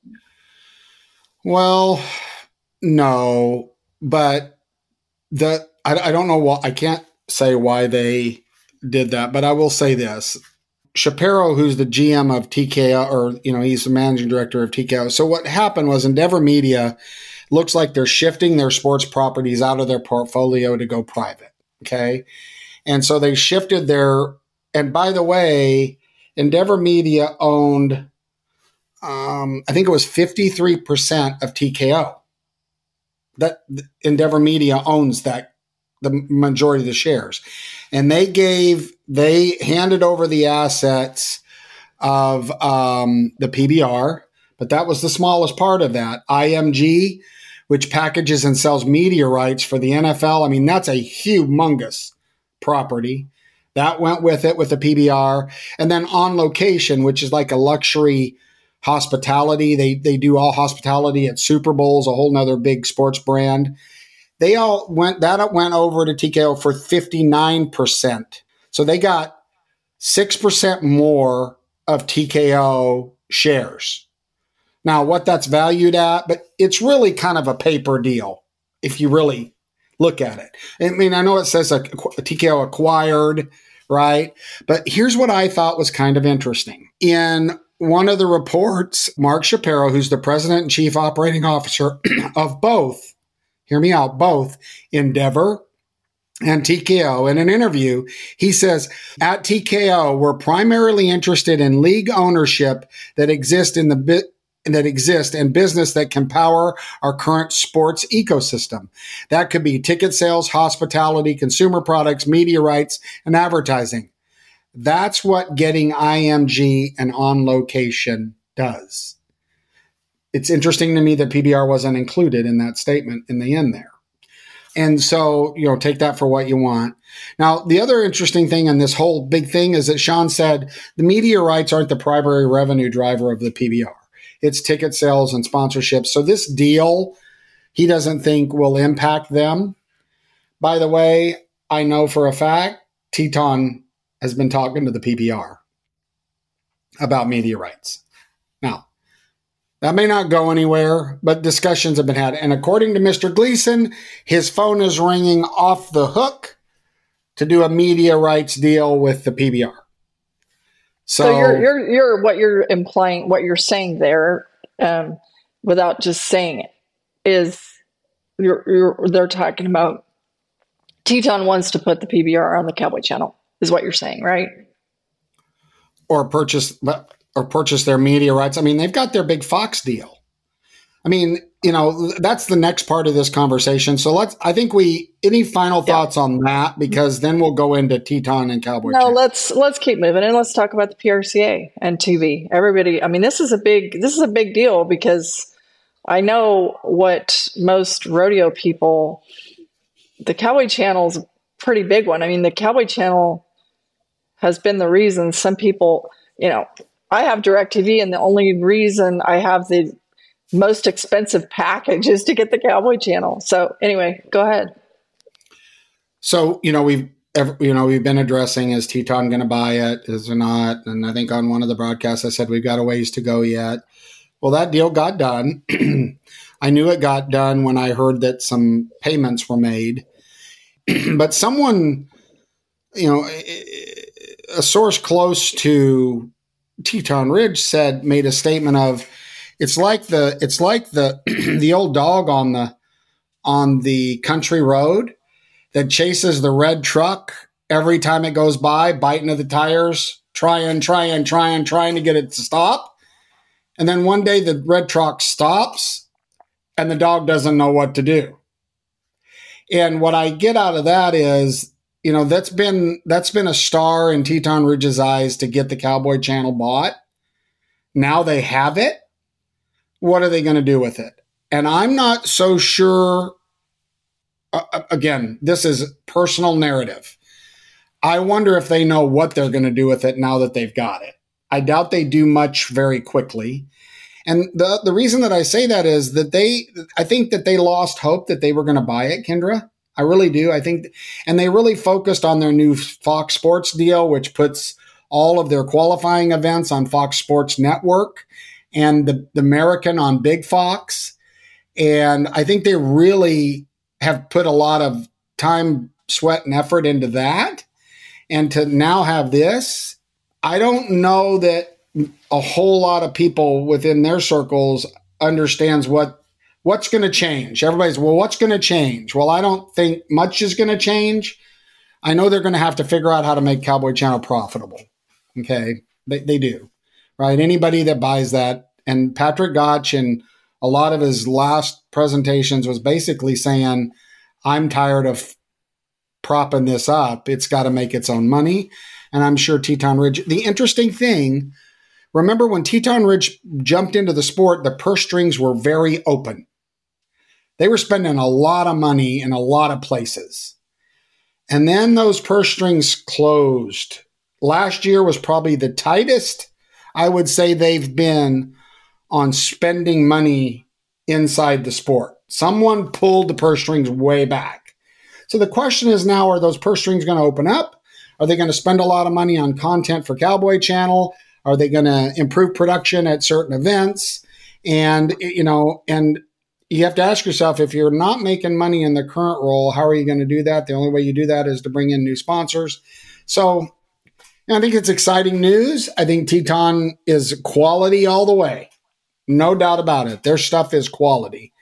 S2: Well, no, but the I, I don't know why. I can't say why they did that, but I will say this. Shapiro, who's the G M of T K O, or, you know, he's the managing director of T K O. So what happened was Endeavor Media looks like they're shifting their sports properties out of their portfolio to go private. Okay. And so they shifted their, and by the way, Endeavor Media owned, um, I think it was fifty-three percent of T K O. That Endeavor Media owns that, the majority of the shares. And they gave, they handed over the assets of um, the P B R, but that was the smallest part of that. I M G, which packages and sells media rights for the N F L. I mean, that's a humongous property. That went with it with the P B R. And then On Location, which is like a luxury hospitality. They they do all hospitality at Super Bowls, a whole nother big sports brand. They all went, that went over to T K O for fifty-nine percent. So they got six percent more of T K O shares. Now, what that's valued at, but it's really kind of a paper deal if you really look at it. I mean, I know it says a, a T K O acquired, right? But here's what I thought was kind of interesting. In one of the reports, Mark Shapiro, who's the president and chief operating officer of both hear me out, both Endeavor and T K O. In an interview, he says, at T K O, we're primarily interested in league ownership that exist in the bit that exist and business that can power our current sports ecosystem. That could be ticket sales, hospitality, consumer products, media rights, and advertising. That's what getting I M G and On Location does. It's interesting to me that P B R wasn't included in that statement in the end there. And so, you know, take that for what you want. Now, the other interesting thing in this whole big thing is that Sean said the media rights aren't the primary revenue driver of the P B R. It's ticket sales and sponsorships. So this deal, he doesn't think will impact them. By the way, I know for a fact, Teton has been talking to the P B R about media rights. Now, that may not go anywhere, but discussions have been had. And according to Mister Gleason, his phone is ringing off the hook to do a media rights deal with the P B R. So,
S3: so you're, you're, you're, what you're implying, what you're saying there, um, without just saying it, is you're, you're, they're talking about Teton wants to put the P B R on the Cowboy Channel, is what you're saying, right?
S2: Or purchase, or purchase their media rights. I mean, they've got their big Fox deal. I mean, you know, that's the next part of this conversation. So let's, I think we, any final thoughts yeah. on that? Because then we'll go into Teton and Cowboy.
S3: No,
S2: Channel.
S3: let's, let's keep moving and let's talk about the P R C A and T V. Everybody, I mean, this is a big, this is a big deal because I know what most rodeo people, the Cowboy Channel's a pretty big one. I mean, the Cowboy Channel has been the reason some people, you know, I have DirecTV and the only reason I have the most expensive package is to get the Cowboy Channel. So anyway, go ahead.
S2: So, you know, we've, you know, we've been addressing, is Teton going to buy it? Is it not? And I think on one of the broadcasts, I said, we've got a ways to go yet. Well, that deal got done. I knew it got done when I heard that some payments were made, but someone, you know, a source close to Teton Ridge said, made a statement of, It's like the it's like the the old dog on the on the country road that chases the red truck every time it goes by, biting at the tires, trying, trying, trying, trying to get it to stop. And then one day the red truck stops and the dog doesn't know what to do. And what I get out of that is, you know, that's been that's been a star in Teton Ridge's eyes to get the Cowboy Channel bought. Now they have it. What are they going to do with it? And I'm not so sure. Uh, again, this is personal narrative. I wonder if they know what they're going to do with it now that they've got it. I doubt they do much very quickly. And the, the reason that I say that is that they, I think that they lost hope that they were going to buy it, Kendra. I really do. I think, and they really focused on their new Fox Sports deal, which puts all of their qualifying events on Fox Sports Network and the, the American on Big Fox. And I think they really have put a lot of time, sweat, and effort into that. And to now have this, I don't know that a whole lot of people within their circles understands what what's going to change. Everybody's, well, what's going to change? Well, I don't think much is going to change. I know they're going to have to figure out how to make Cowboy Channel profitable. Okay, they, they do. Right? Anybody that buys that, and Patrick Gotch in a lot of his last presentations was basically saying, I'm tired of propping this up. It's got to make its own money. And I'm sure Teton Ridge, the interesting thing, remember when Teton Ridge jumped into the sport, the purse strings were very open. They were spending a lot of money in a lot of places. And then those purse strings closed. Last year was probably the tightest I would say they've been on spending money inside the sport. Someone pulled the purse strings way back. So the question is now, are those purse strings going to open up? Are they going to spend a lot of money on content for Cowboy Channel? Are they going to improve production at certain events? And, you know, and you have to ask yourself, if you're not making money in the current role, how are you going to do that? The only way you do that is to bring in new sponsors. So I think it's exciting news. I think Teton is quality all the way. No doubt about it. Their stuff is quality.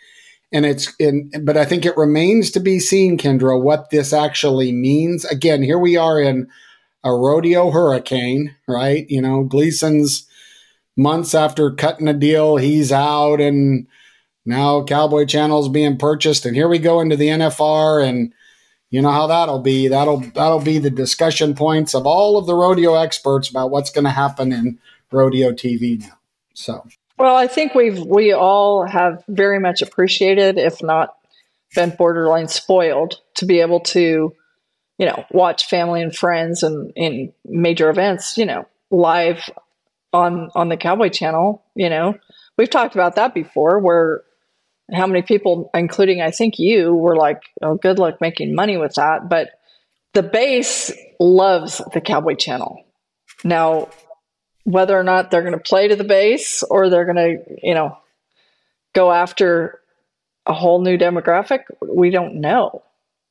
S2: And it's in, but I think it remains to be seen, Kendra, what this actually means. Again, here we are in a rodeo hurricane, right? You know, Gleason's months after cutting a deal, he's out, and now Cowboy Channel's being purchased, and here we go into the N F R, and you know how that'll be. That'll that'll be the discussion points of all of the rodeo experts about what's going to happen in rodeo T V now. So,
S3: well, I think we've we all have very much appreciated, if not been borderline spoiled, to be able to, you know, watch family and friends and in major events, you know, live on on the Cowboy Channel. You know, we've talked about that before, where how many people, including I think you, were like, oh, good luck making money with that. But the base loves the Cowboy Channel. Now, whether or not they're going to play to the base or they're going to, you know, go after a whole new demographic, we don't know.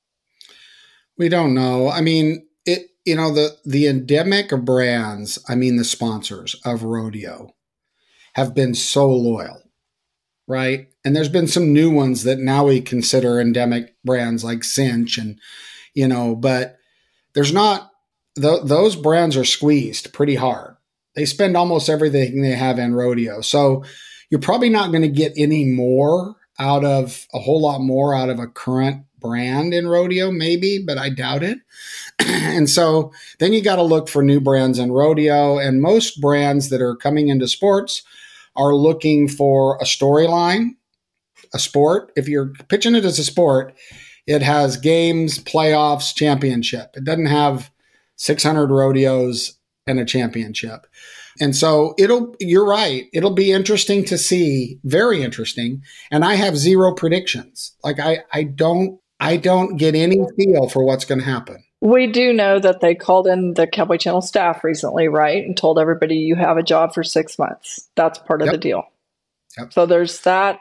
S2: We don't know. I mean, it, you know, the, the endemic brands, I mean, the sponsors of rodeo have been so loyal, right? And there's been some new ones that now we consider endemic brands like Cinch and, you know, but there's not, th- those brands are squeezed pretty hard. They spend almost everything they have in rodeo. So you're probably not going to get any more out of, a whole lot more out of a current brand in rodeo, maybe, but I doubt it. And so then you got to look for new brands in rodeo. And most brands that are coming into sports are looking for a storyline, a sport. If you're pitching it as a sport, it has games, playoffs, championship. It doesn't have six hundred rodeos and a championship. And so it'll, you're right. It'll be interesting to see, very interesting. And I have zero predictions. Like I, I don't, I don't get any feel for what's going to happen.
S3: We do know that they called in the Cowboy Channel staff recently, right? And told everybody you have a job for six months. That's part of
S2: Yep.
S3: the deal.
S2: Yep.
S3: So there's that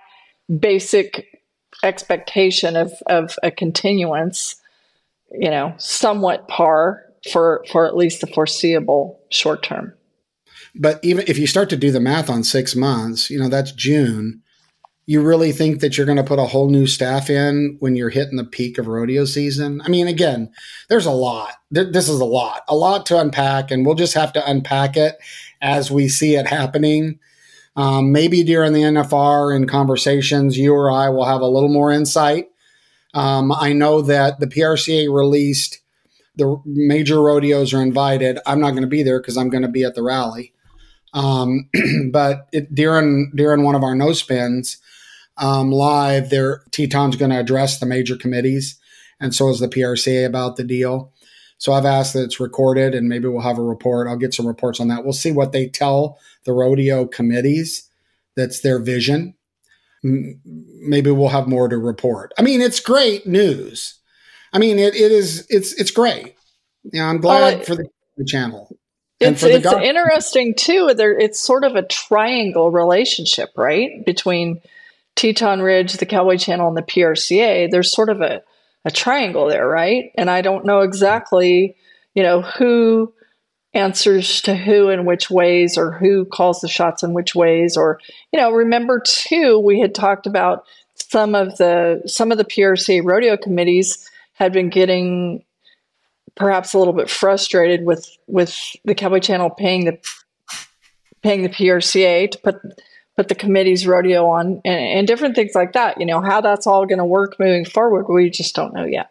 S3: basic expectation of, of a continuance, you know, somewhat par for, for at least the foreseeable short term.
S2: But even if you start to do the math on six months, you know, that's June. You really think that you're going to put a whole new staff in when you're hitting the peak of rodeo season? I mean, again, there's a lot. This is a lot, a lot to unpack, and we'll just have to unpack it as we see it happening. Um, maybe during the N F R in conversations, you or I will have a little more insight. Um, I know that the P R C A released the major rodeos are invited. I'm not going to be there because I'm going to be at the rally. Um, but it, during during one of our no spins um, live, there Teton's going to address the major committees, and so is the P R C A about the deal. So I've asked that it's recorded, and maybe we'll have a report. I'll get some reports on that. We'll see what they tell the rodeo committees. That's their vision. M- maybe we'll have more to report. I mean, it's great news. I mean, it, it is. It's it's great. Yeah, I'm glad
S3: Well, it-
S2: for the, the channel.
S3: It's
S2: for the
S3: it's
S2: God-
S3: interesting too. There, it's sort of a triangle relationship, right, between Teton Ridge, the Cowboy Channel, and the P R C A. There's sort of a, a triangle there, right? And I don't know exactly, you know, who answers to who in which ways, or who calls the shots in which ways, or you know, remember too, we had talked about some of the some of the P R C A rodeo committees had been getting perhaps a little bit frustrated with, with the Cowboy Channel paying the paying the P R C A to put put the committee's rodeo on, and, and different things like that. You know, how that's all going to work moving forward, we just don't know yet.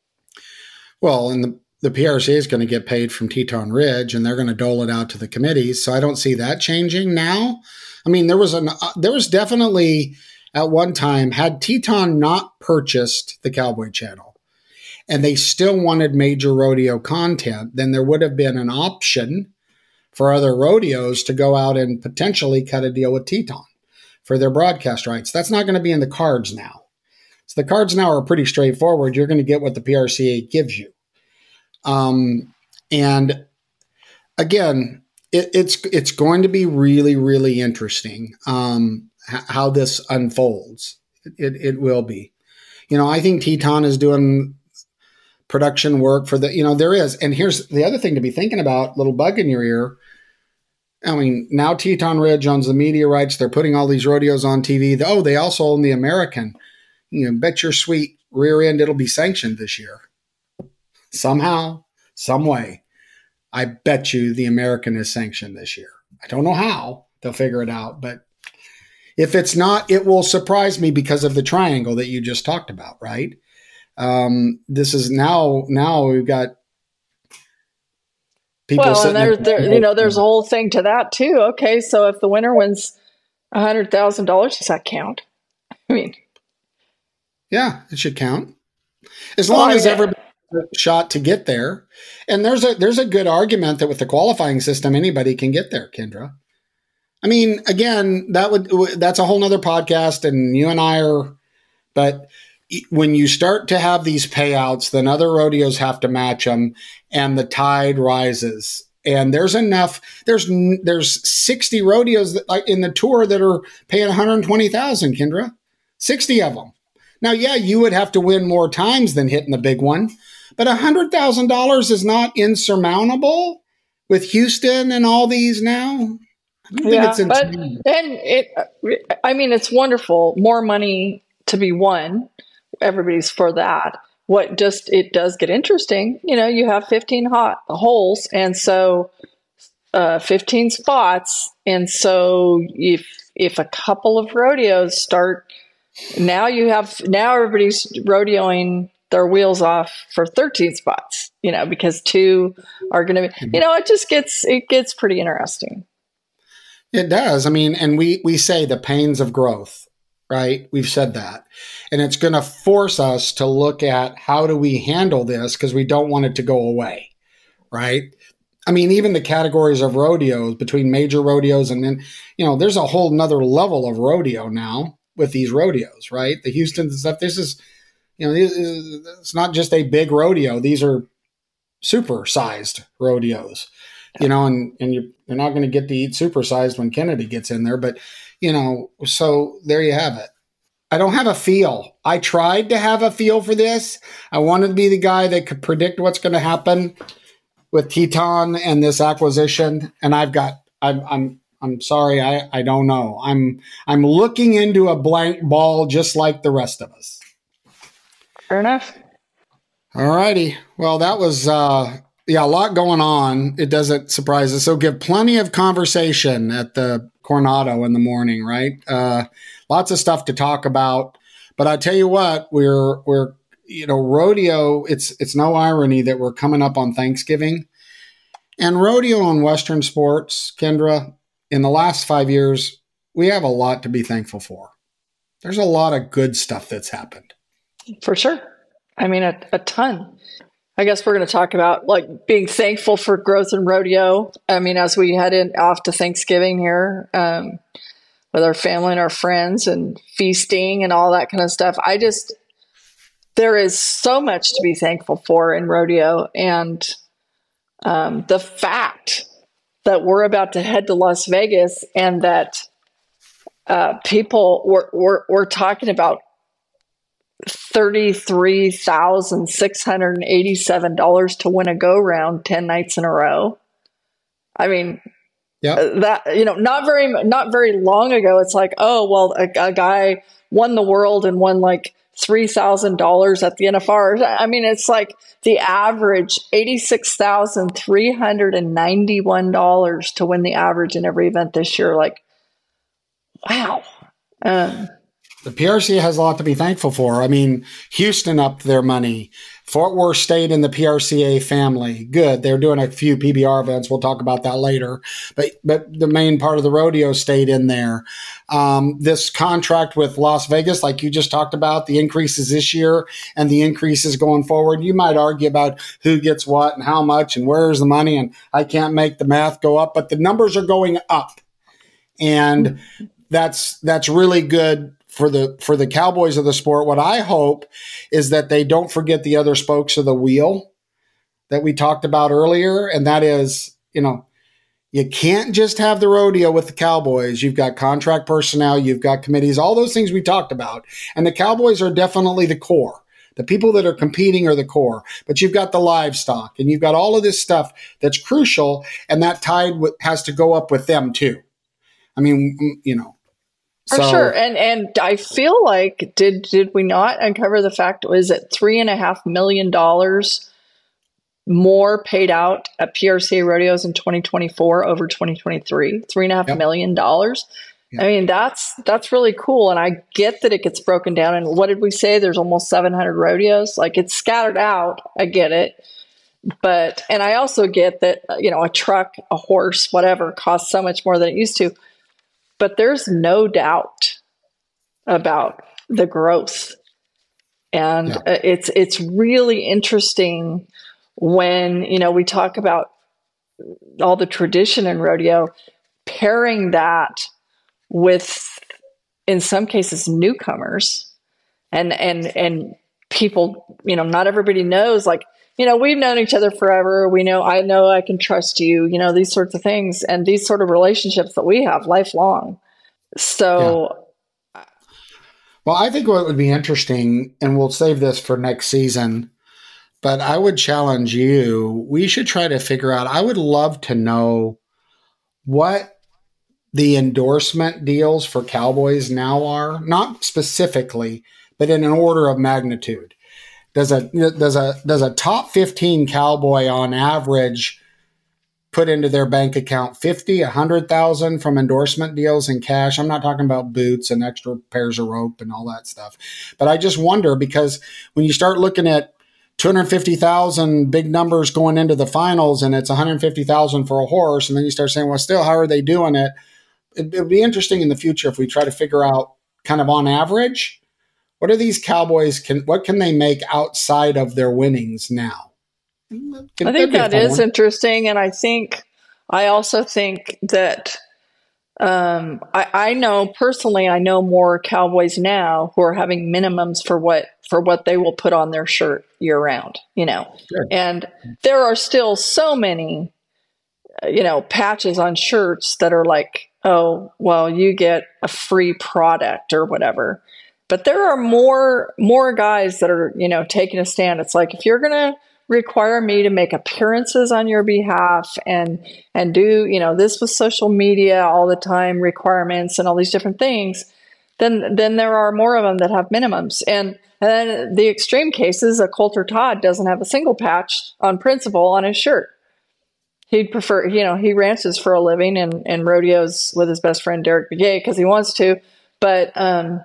S2: Well, and the, the P R C A is going to get paid from Teton Ridge, and they're going to dole it out to the committees. So I don't see that changing now. I mean, there was an uh, there was definitely at one time, had Teton not purchased the Cowboy Channel, and they still wanted major rodeo content, then there would have been an option for other rodeos to go out and potentially cut a deal with Teton for their broadcast rights. That's not going to be in the cards now. So the cards now are pretty straightforward. You're going to get what the P R C A gives you. Um, and again, it, it's it's going to be really, really interesting um, h- how this unfolds. It, it will be. You know, I think Teton is doing production work for the, you know, there is. And here's the other thing to be thinking about, little bug in your ear. I mean, now Teton Ridge owns the media rights. They're putting all these rodeos on T V. Oh, they also own the American. you know, bet your sweet rear end it'll be sanctioned this year. Somehow, some way. I bet you the American is sanctioned this year. I don't know how. They'll figure it out. But if it's not, it will surprise me because of the triangle that you just talked about, right? Um, this is now, now we've got people
S3: well, and there,
S2: there,
S3: there, you know, there's a whole thing to that too. Okay, so if the winner wins a hundred thousand dollars, does that count? I mean,
S2: yeah, it should count as long well, as yeah. everybody has a shot to get there. And there's a there's a good argument that with the qualifying system, anybody can get there, Kendra. I mean, again, that would that's a whole nother podcast, and you and I are, but when you start to have these payouts, then other rodeos have to match them, and the tide rises. And there's enough. There's there's sixty rodeos that, like in the tour that are paying one hundred twenty thousand. Kendra, sixty of them. Now, yeah, you would have to win more times than hitting the big one, but one hundred thousand dollars is not insurmountable with Houston and all these now. I don't
S3: yeah,
S2: think it's
S3: but and it. I mean, it's wonderful. More money to be won. Everybody's for that. What just it does get interesting. You know, you have fifteen hot holes, and so uh, fifteen spots, and so if if a couple of rodeos start, now you have now everybody's rodeoing their wheels off for thirteen spots. You know, because two are going to be. You know, it just gets it gets pretty interesting.
S2: It does. I mean, and we we say the pains of growth. Right? We've said that. And it's going to force us to look at how do we handle this because we don't want it to go away. Right? I mean, even the categories of rodeos between major rodeos and then, you know, there's a whole nother level of rodeo now with these rodeos, right? The Houston stuff. This is, you know, it's not just a big rodeo. These are super sized rodeos, you know, and, and you're, you're not going to get to eat super sized when Kennedy gets in there, but you know, so there you have it. I don't have a feel. I tried to have a feel for this. I wanted to be the guy that could predict what's going to happen with Teton and this acquisition. And I've got, I'm, I'm, I'm sorry. I, I don't know. I'm, I'm looking into a blank ball just like the rest of us.
S3: Fair enough.
S2: All righty. Well, that was, uh, yeah, a lot going on. It doesn't surprise us. So give plenty of conversation at the Coronado in the morning, right? Uh, lots of stuff to talk about. But I tell you what, we're we're you know rodeo. It's it's no irony that we're coming up on Thanksgiving, and rodeo and Western sports, Kendra. In the last five years, we have a lot to be thankful for. There's a lot of good stuff that's happened.
S3: For sure. I mean, a, a ton. I guess we're going to talk about like being thankful for growth in rodeo. I mean, as we head in off to Thanksgiving here um, with our family and our friends and feasting and all that kind of stuff. I just, there is so much to be thankful for in rodeo. And um, the fact that we're about to head to Las Vegas and that uh, people were, were, we're talking about thirty-three thousand six hundred eighty-seven dollars to win a go round ten nights in a row. I mean, yeah, that, you know, not very, not very long ago, it's like, oh, well, a, a guy won the world and won like three thousand dollars at the N F R. I mean, it's like the average eighty-six thousand three hundred ninety-one dollars to win the average in every event this year. Like, wow. Um,
S2: The P R C A has a lot to be thankful for. I mean, Houston upped their money. Fort Worth stayed in the P R C A family. Good. They're doing a few P B R events. We'll talk about that later. But but the main part of the rodeo stayed in there. Um, this contract with Las Vegas, like you just talked about, the increases this year and the increases going forward. You might argue about who gets what and how much and where's the money. And I can't make the math go up, but the numbers are going up. And that's that's really good for the for the cowboys of the sport. What I hope is that they don't forget the other spokes of the wheel that we talked about earlier, and that is, you know, you can't just have the rodeo with the cowboys. You've got contract personnel, you've got committees, all those things we talked about, and the cowboys are definitely the core. The people that are competing are the core, but you've got the livestock, and you've got all of this stuff that's crucial, and that tide has to go up with them too. I mean, you know,
S3: For
S2: So,
S3: sure. And and I feel like did did we not uncover the fact, was it three and a half million dollars more paid out at P R C A rodeos in twenty twenty-four over twenty twenty-three? Three and a half
S2: yep.
S3: million dollars.
S2: Yep.
S3: I mean, that's that's really cool. And I get that it gets broken down. And what did we say? There's almost seven hundred rodeos. Like, it's scattered out. I get it. But, and I also get that, you know, a truck, a horse, whatever, costs so much more than it used to. But there's no doubt about the growth. And
S2: Yeah.
S3: it's it's really interesting when, you know, we talk about all the tradition in rodeo, pairing that with, in some cases, newcomers and and and people, you know, not everybody knows, like, you know, we've known each other forever. We know, I know I can trust you, you know, these sorts of things, and these sort of relationships that we have lifelong. So,
S2: yeah. Well, I think what would be interesting, and we'll save this for next season, but I would challenge you. We should try to figure out, I would love to know what the endorsement deals for cowboys now are, not specifically, but in an order of magnitude. Does a does a does a top fifteen cowboy on average put into their bank account fifty, a hundred thousand from endorsement deals in cash? I'm not talking about boots and extra pairs of rope and all that stuff, but I just wonder, because when you start looking at two hundred fifty thousand big numbers going into the finals, and it's one hundred fifty thousand for a horse, and then you start saying, well, still, how are they doing it? It would be interesting in the future if we try to figure out, kind of on average, what are these cowboys, can what can they make outside of their winnings now?
S3: I think that is interesting. And I think, I also think that um, I, I know personally, I know more cowboys now who are having minimums for what, for what they will put on their shirt year round, you know,
S2: Sure.
S3: And there are still so many, you know, patches on shirts that are like, oh, well, you get a free product or whatever. But there are more more guys that are, you know, taking a stand. It's like, if you're going to require me to make appearances on your behalf and and do, you know, this with social media all the time, requirements and all these different things, then then there are more of them that have minimums. And, and then the extreme cases, a Coulter Todd doesn't have a single patch on principle on his shirt. He'd prefer, you know, he ranches for a living and, and rodeos with his best friend Derek Begay because he wants to. But um,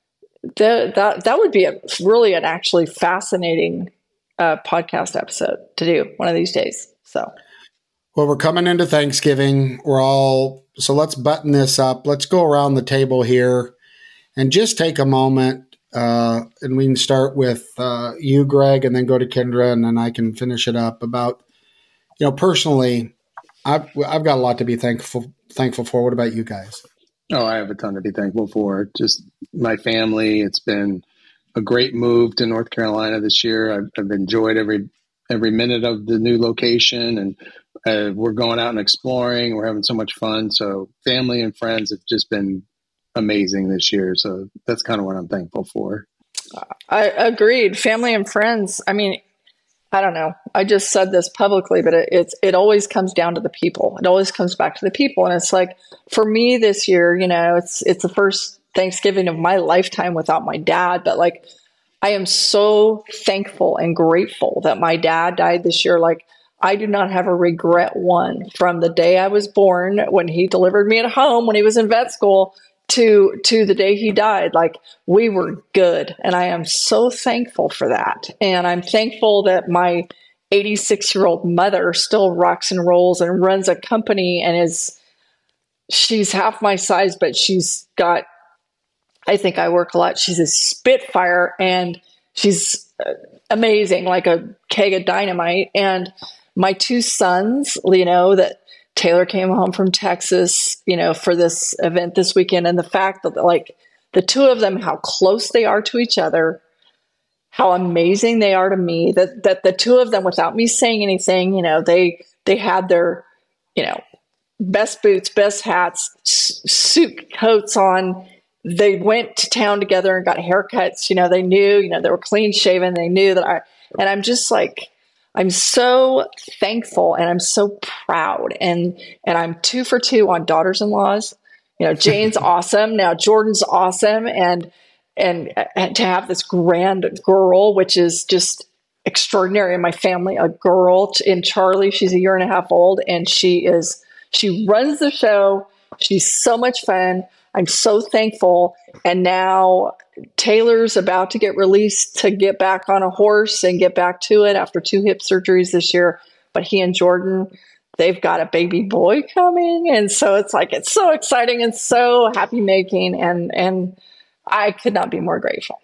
S3: the, that that would be a really an actually fascinating uh, podcast episode to do one of these days. So,
S2: well, we're coming into Thanksgiving. We're all so let's button this up. Let's go around the table here and just take a moment, uh, and we can start with uh, you, Greg, and then go to Kendra, and then I can finish it up about. You know, personally, I've I've got a lot to be thankful thankful for. What about you guys?
S4: Oh, I have a ton to be thankful for. Just my family. It's been a great move to North Carolina this year. I've, I've enjoyed every every minute of the new location, and uh, we're going out and exploring. We're having so much fun. So family and friends have just been amazing this year. So that's kind of what I'm thankful for.
S3: I agreed. Family and friends. I mean, I don't know. I just said this publicly, but it, it's it always comes down to the people. It always comes back to the people. And it's like, for me this year, you know, it's it's the first Thanksgiving of my lifetime without my dad. But like, I am so thankful and grateful that my dad died this year. Like, I do not have a regret one from the day I was born, when he delivered me at home, when he was in vet school, to to the day he died. Like, we were good, and I am so thankful for that. And I'm thankful that my eighty-six year old mother still rocks and rolls and runs a company, and is she's half my size, but she's got, I think I work a lot. She's a spitfire, and she's amazing, like a keg of dynamite. And my two sons, you know, that Taylor came home from Texas, you know, for this event this weekend. And the fact that, like, the two of them, how close they are to each other, how amazing they are to me, that, that the two of them, without me saying anything, you know, they, they had their, you know, best boots, best hats, suit coats on. They went to town together and got haircuts. You know, they knew, you know, they were clean shaven. They knew that I, and I'm just like, I'm so thankful, and I'm so proud, and and I'm two for two on daughters-in-laws. You know, Jane's awesome. Now Jordan's awesome. And, and, and to have this grand girl, which is just extraordinary in my family, a girl in Charlie, she's a year and a half old, and she is, she runs the show. She's so much fun. I'm so thankful. And now Taylor's about to get released to get back on a horse and get back to it after two hip surgeries this year. But he and Jordan, they've got a baby boy coming. And so it's like, it's so exciting and so happy making. And, and I could not be more grateful.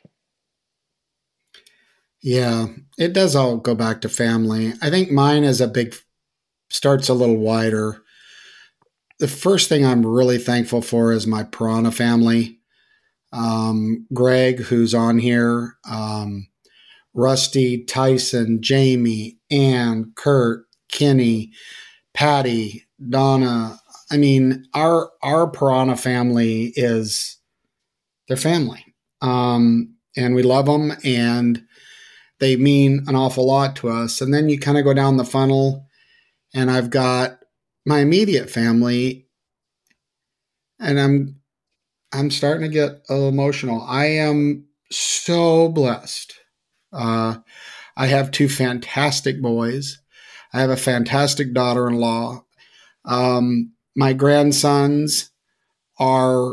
S2: Yeah, it does all go back to family. I think mine is a big, starts a little wider. The first thing I'm really thankful for is my Piranha family. Um, Greg, who's on here, um, Rusty, Tyson, Jamie, Ann, Kurt, Kenny, Patty, Donna. I mean, our our Piranha family is their family. Um, and we love them, and they mean an awful lot to us. And then you kind of go down the funnel, and I've got my immediate family, and I'm I'm starting to get a little emotional. I am so blessed. Uh, I have two fantastic boys. I have a fantastic daughter-in-law. Um, my grandsons are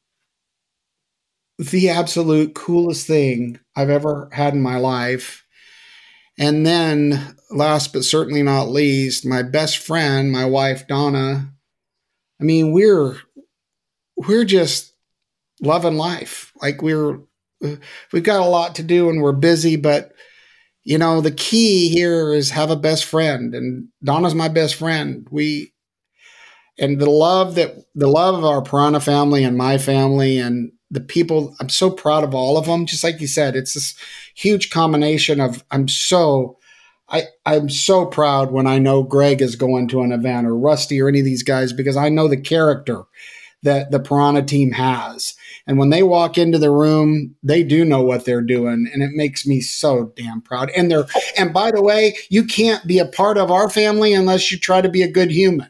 S2: the absolute coolest thing I've ever had in my life. And then, last but certainly not least, my best friend, my wife, Donna. I mean, we're we're just loving life. Like we're we've got a lot to do and we're busy, but you know, the key here is have a best friend, and Donna's my best friend. We and the love that the love of our Piranha family and my family and the people, I'm so proud of all of them. Just like you said, it's this huge combination of, I'm so, I, I'm so proud when I know Greg is going to an event, or Rusty, or any of these guys, because I know the character that the Piranha team has. And when they walk into the room, they do know what they're doing. And it makes me so damn proud. And they're, and by the way, you can't be a part of our family unless you try to be a good human.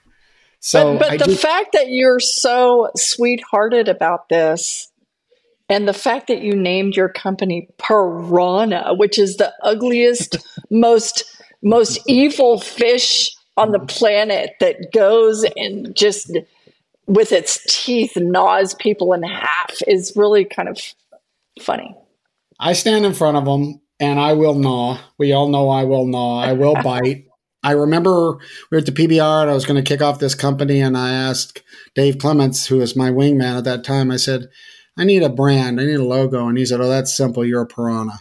S2: So,
S3: but, but the
S2: just,
S3: fact that you're so sweethearted about this, and the fact that you named your company Piranha, which is the ugliest, most most evil fish on the planet that goes and just with its teeth gnaws people in half, is really kind of funny.
S2: I stand in front of them and I will gnaw. We all know I will gnaw. I will bite. I remember we were at the P B R and I was going to kick off this company, and I asked Dave Clements, who was my wingman at that time, I said, I need a brand. I need a logo. And he said, oh, that's simple. You're a Piranha.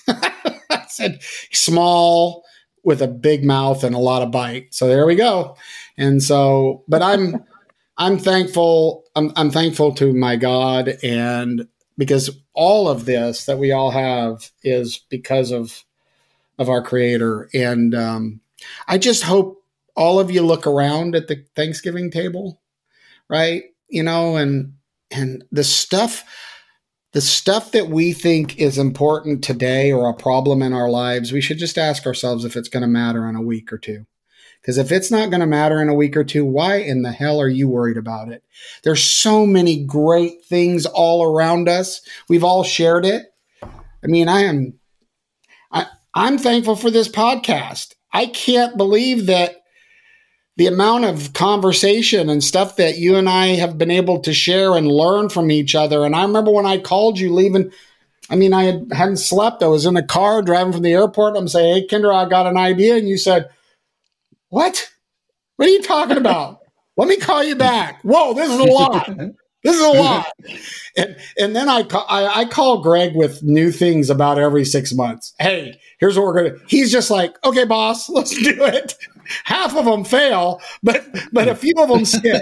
S2: I said, small with a big mouth and a lot of bite. So there we go. And so, but I'm, I'm thankful. I'm, I'm thankful to my God, and because all of this that we all have is because of, of our Creator. And, um, I just hope all of you look around at the Thanksgiving table, right? You know, and and the stuff, the stuff that we think is important today or a problem in our lives, we should just ask ourselves if it's going to matter in a week or two. Because if it's not going to matter in a week or two, why in the hell are you worried about it? There's so many great things all around us. We've all shared it. I mean, I am, I, I'm thankful for this podcast. I can't believe that the amount of conversation and stuff that you and I have been able to share and learn from each other. And I remember when I called you leaving, I mean, I had, hadn't slept. I was in a car driving from the airport. I'm saying, hey, Kendra, I got an idea. And you said, what? What are you talking about? Let me call you back. Whoa, this is a lot. This is a lot. And and then I, call, I I call Greg with new things about every six months. Hey, here's what we're going to, he's just like, okay, boss, let's do it. Half of them fail, but, but a few of them stick.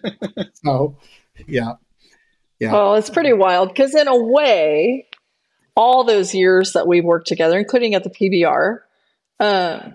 S2: So, yeah. Yeah.
S3: Well, it's pretty wild because in a way, all those years that we worked together, including at the P B R, um,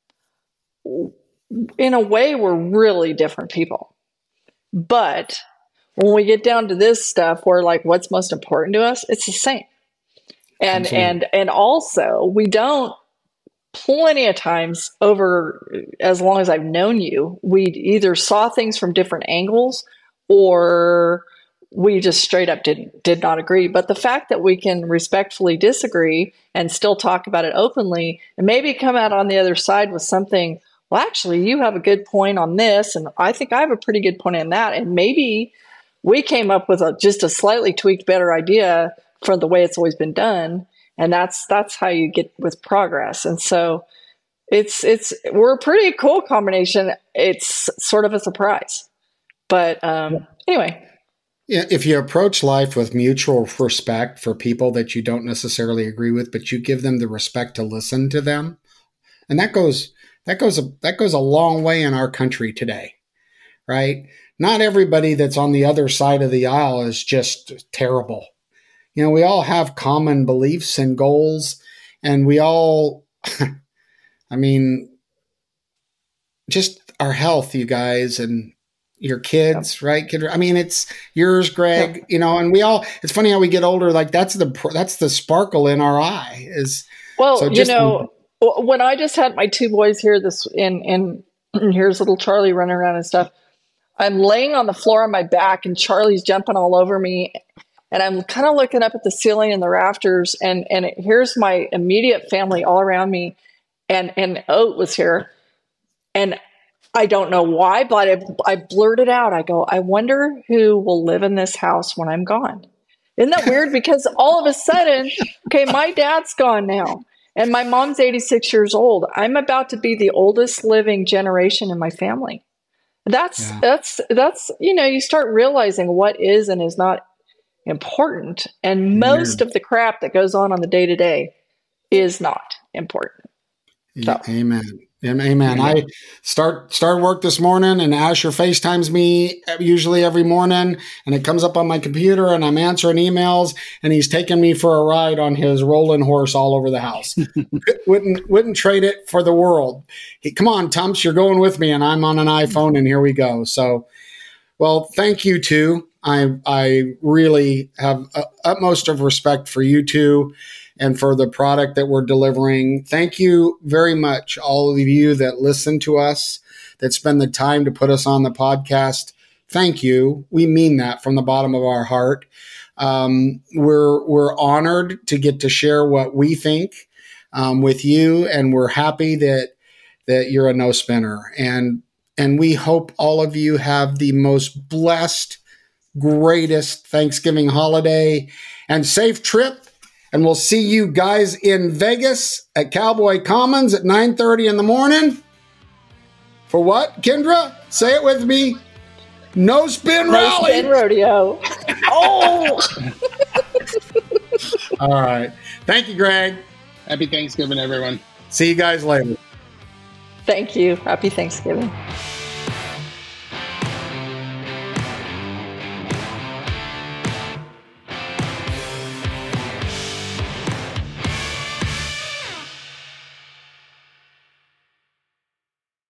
S3: in a way, we're really different people. But when we get down to this stuff, where like what's most important to us, it's the same. And Absolutely. and and also, we don't. Plenty of times over as long as I've known you, we either saw things from different angles, or we just straight up did, did not agree. But the fact that we can respectfully disagree and still talk about it openly and maybe come out on the other side with something, well, actually, you have a good point on this, and I think I have a pretty good point on that. And maybe we came up with a, just a slightly tweaked, better idea for the way it's always been done. And that's that's how you get with progress. And so it's it's we're a pretty cool combination. It's sort of a surprise. But um, anyway.
S2: Yeah, if you approach life with mutual respect for people that you don't necessarily agree with, but you give them the respect to listen to them, and that goes that goes a, that goes a long way in our country today, right? Not everybody that's on the other side of the aisle is just terrible. You know, we all have common beliefs and goals, and we all, I mean, just our health, you guys, and your kids, yep. right? I mean, it's yours, Greg, yep. you know, and we all, it's funny how we get older. Like that's the, that's the sparkle in our eye is.
S3: Well,
S2: so
S3: just, you know, when I just had my two boys here this in, in, here's little Charlie running around and stuff. I'm laying on the floor on my back and Charlie's jumping all over me. And I'm kind of looking up at the ceiling and the rafters, and, and it, here's my immediate family all around me. And, and Oat was here. And I don't know why, but I, I blurted out. I go, I wonder who will live in this house when I'm gone. Isn't that weird? Because all of a sudden, okay, my dad's gone now, and my mom's eighty-six years old. I'm about to be the oldest living generation in my family. That's yeah. that's that's you know, you start realizing what is and is not important, and most Amen. Of the crap that goes on on the day to day is not important. So.
S2: Amen. Amen. I start start work this morning, and Asher FaceTimes me usually every morning, and it comes up on my computer, and I'm answering emails, and he's taking me for a ride on his rolling horse all over the house. wouldn't wouldn't trade it for the world. He, come on, Tumps, you're going with me, and I'm on an iPhone, and here we go. So, well, thank you two. I I really have uh, utmost of respect for you two and for the product that we're delivering. Thank you very much, all of you that listen to us, that spend the time to put us on the podcast. Thank you. We mean that from the bottom of our heart. Um, we're we're honored to get to share what we think um, with you, and we're happy that that you're a no spinner. And and we hope all of you have the most blessed, greatest Thanksgiving holiday and safe trip. And we'll see you guys in Vegas at Cowboy Commons at nine thirty in the morning. For what, Kendra? Say it with me. No Spin Rally.
S3: No Spin Rodeo. Oh!
S2: All right. Thank you, Greg.
S4: Happy Thanksgiving, everyone.
S2: See you guys later.
S3: Thank you. Happy Thanksgiving.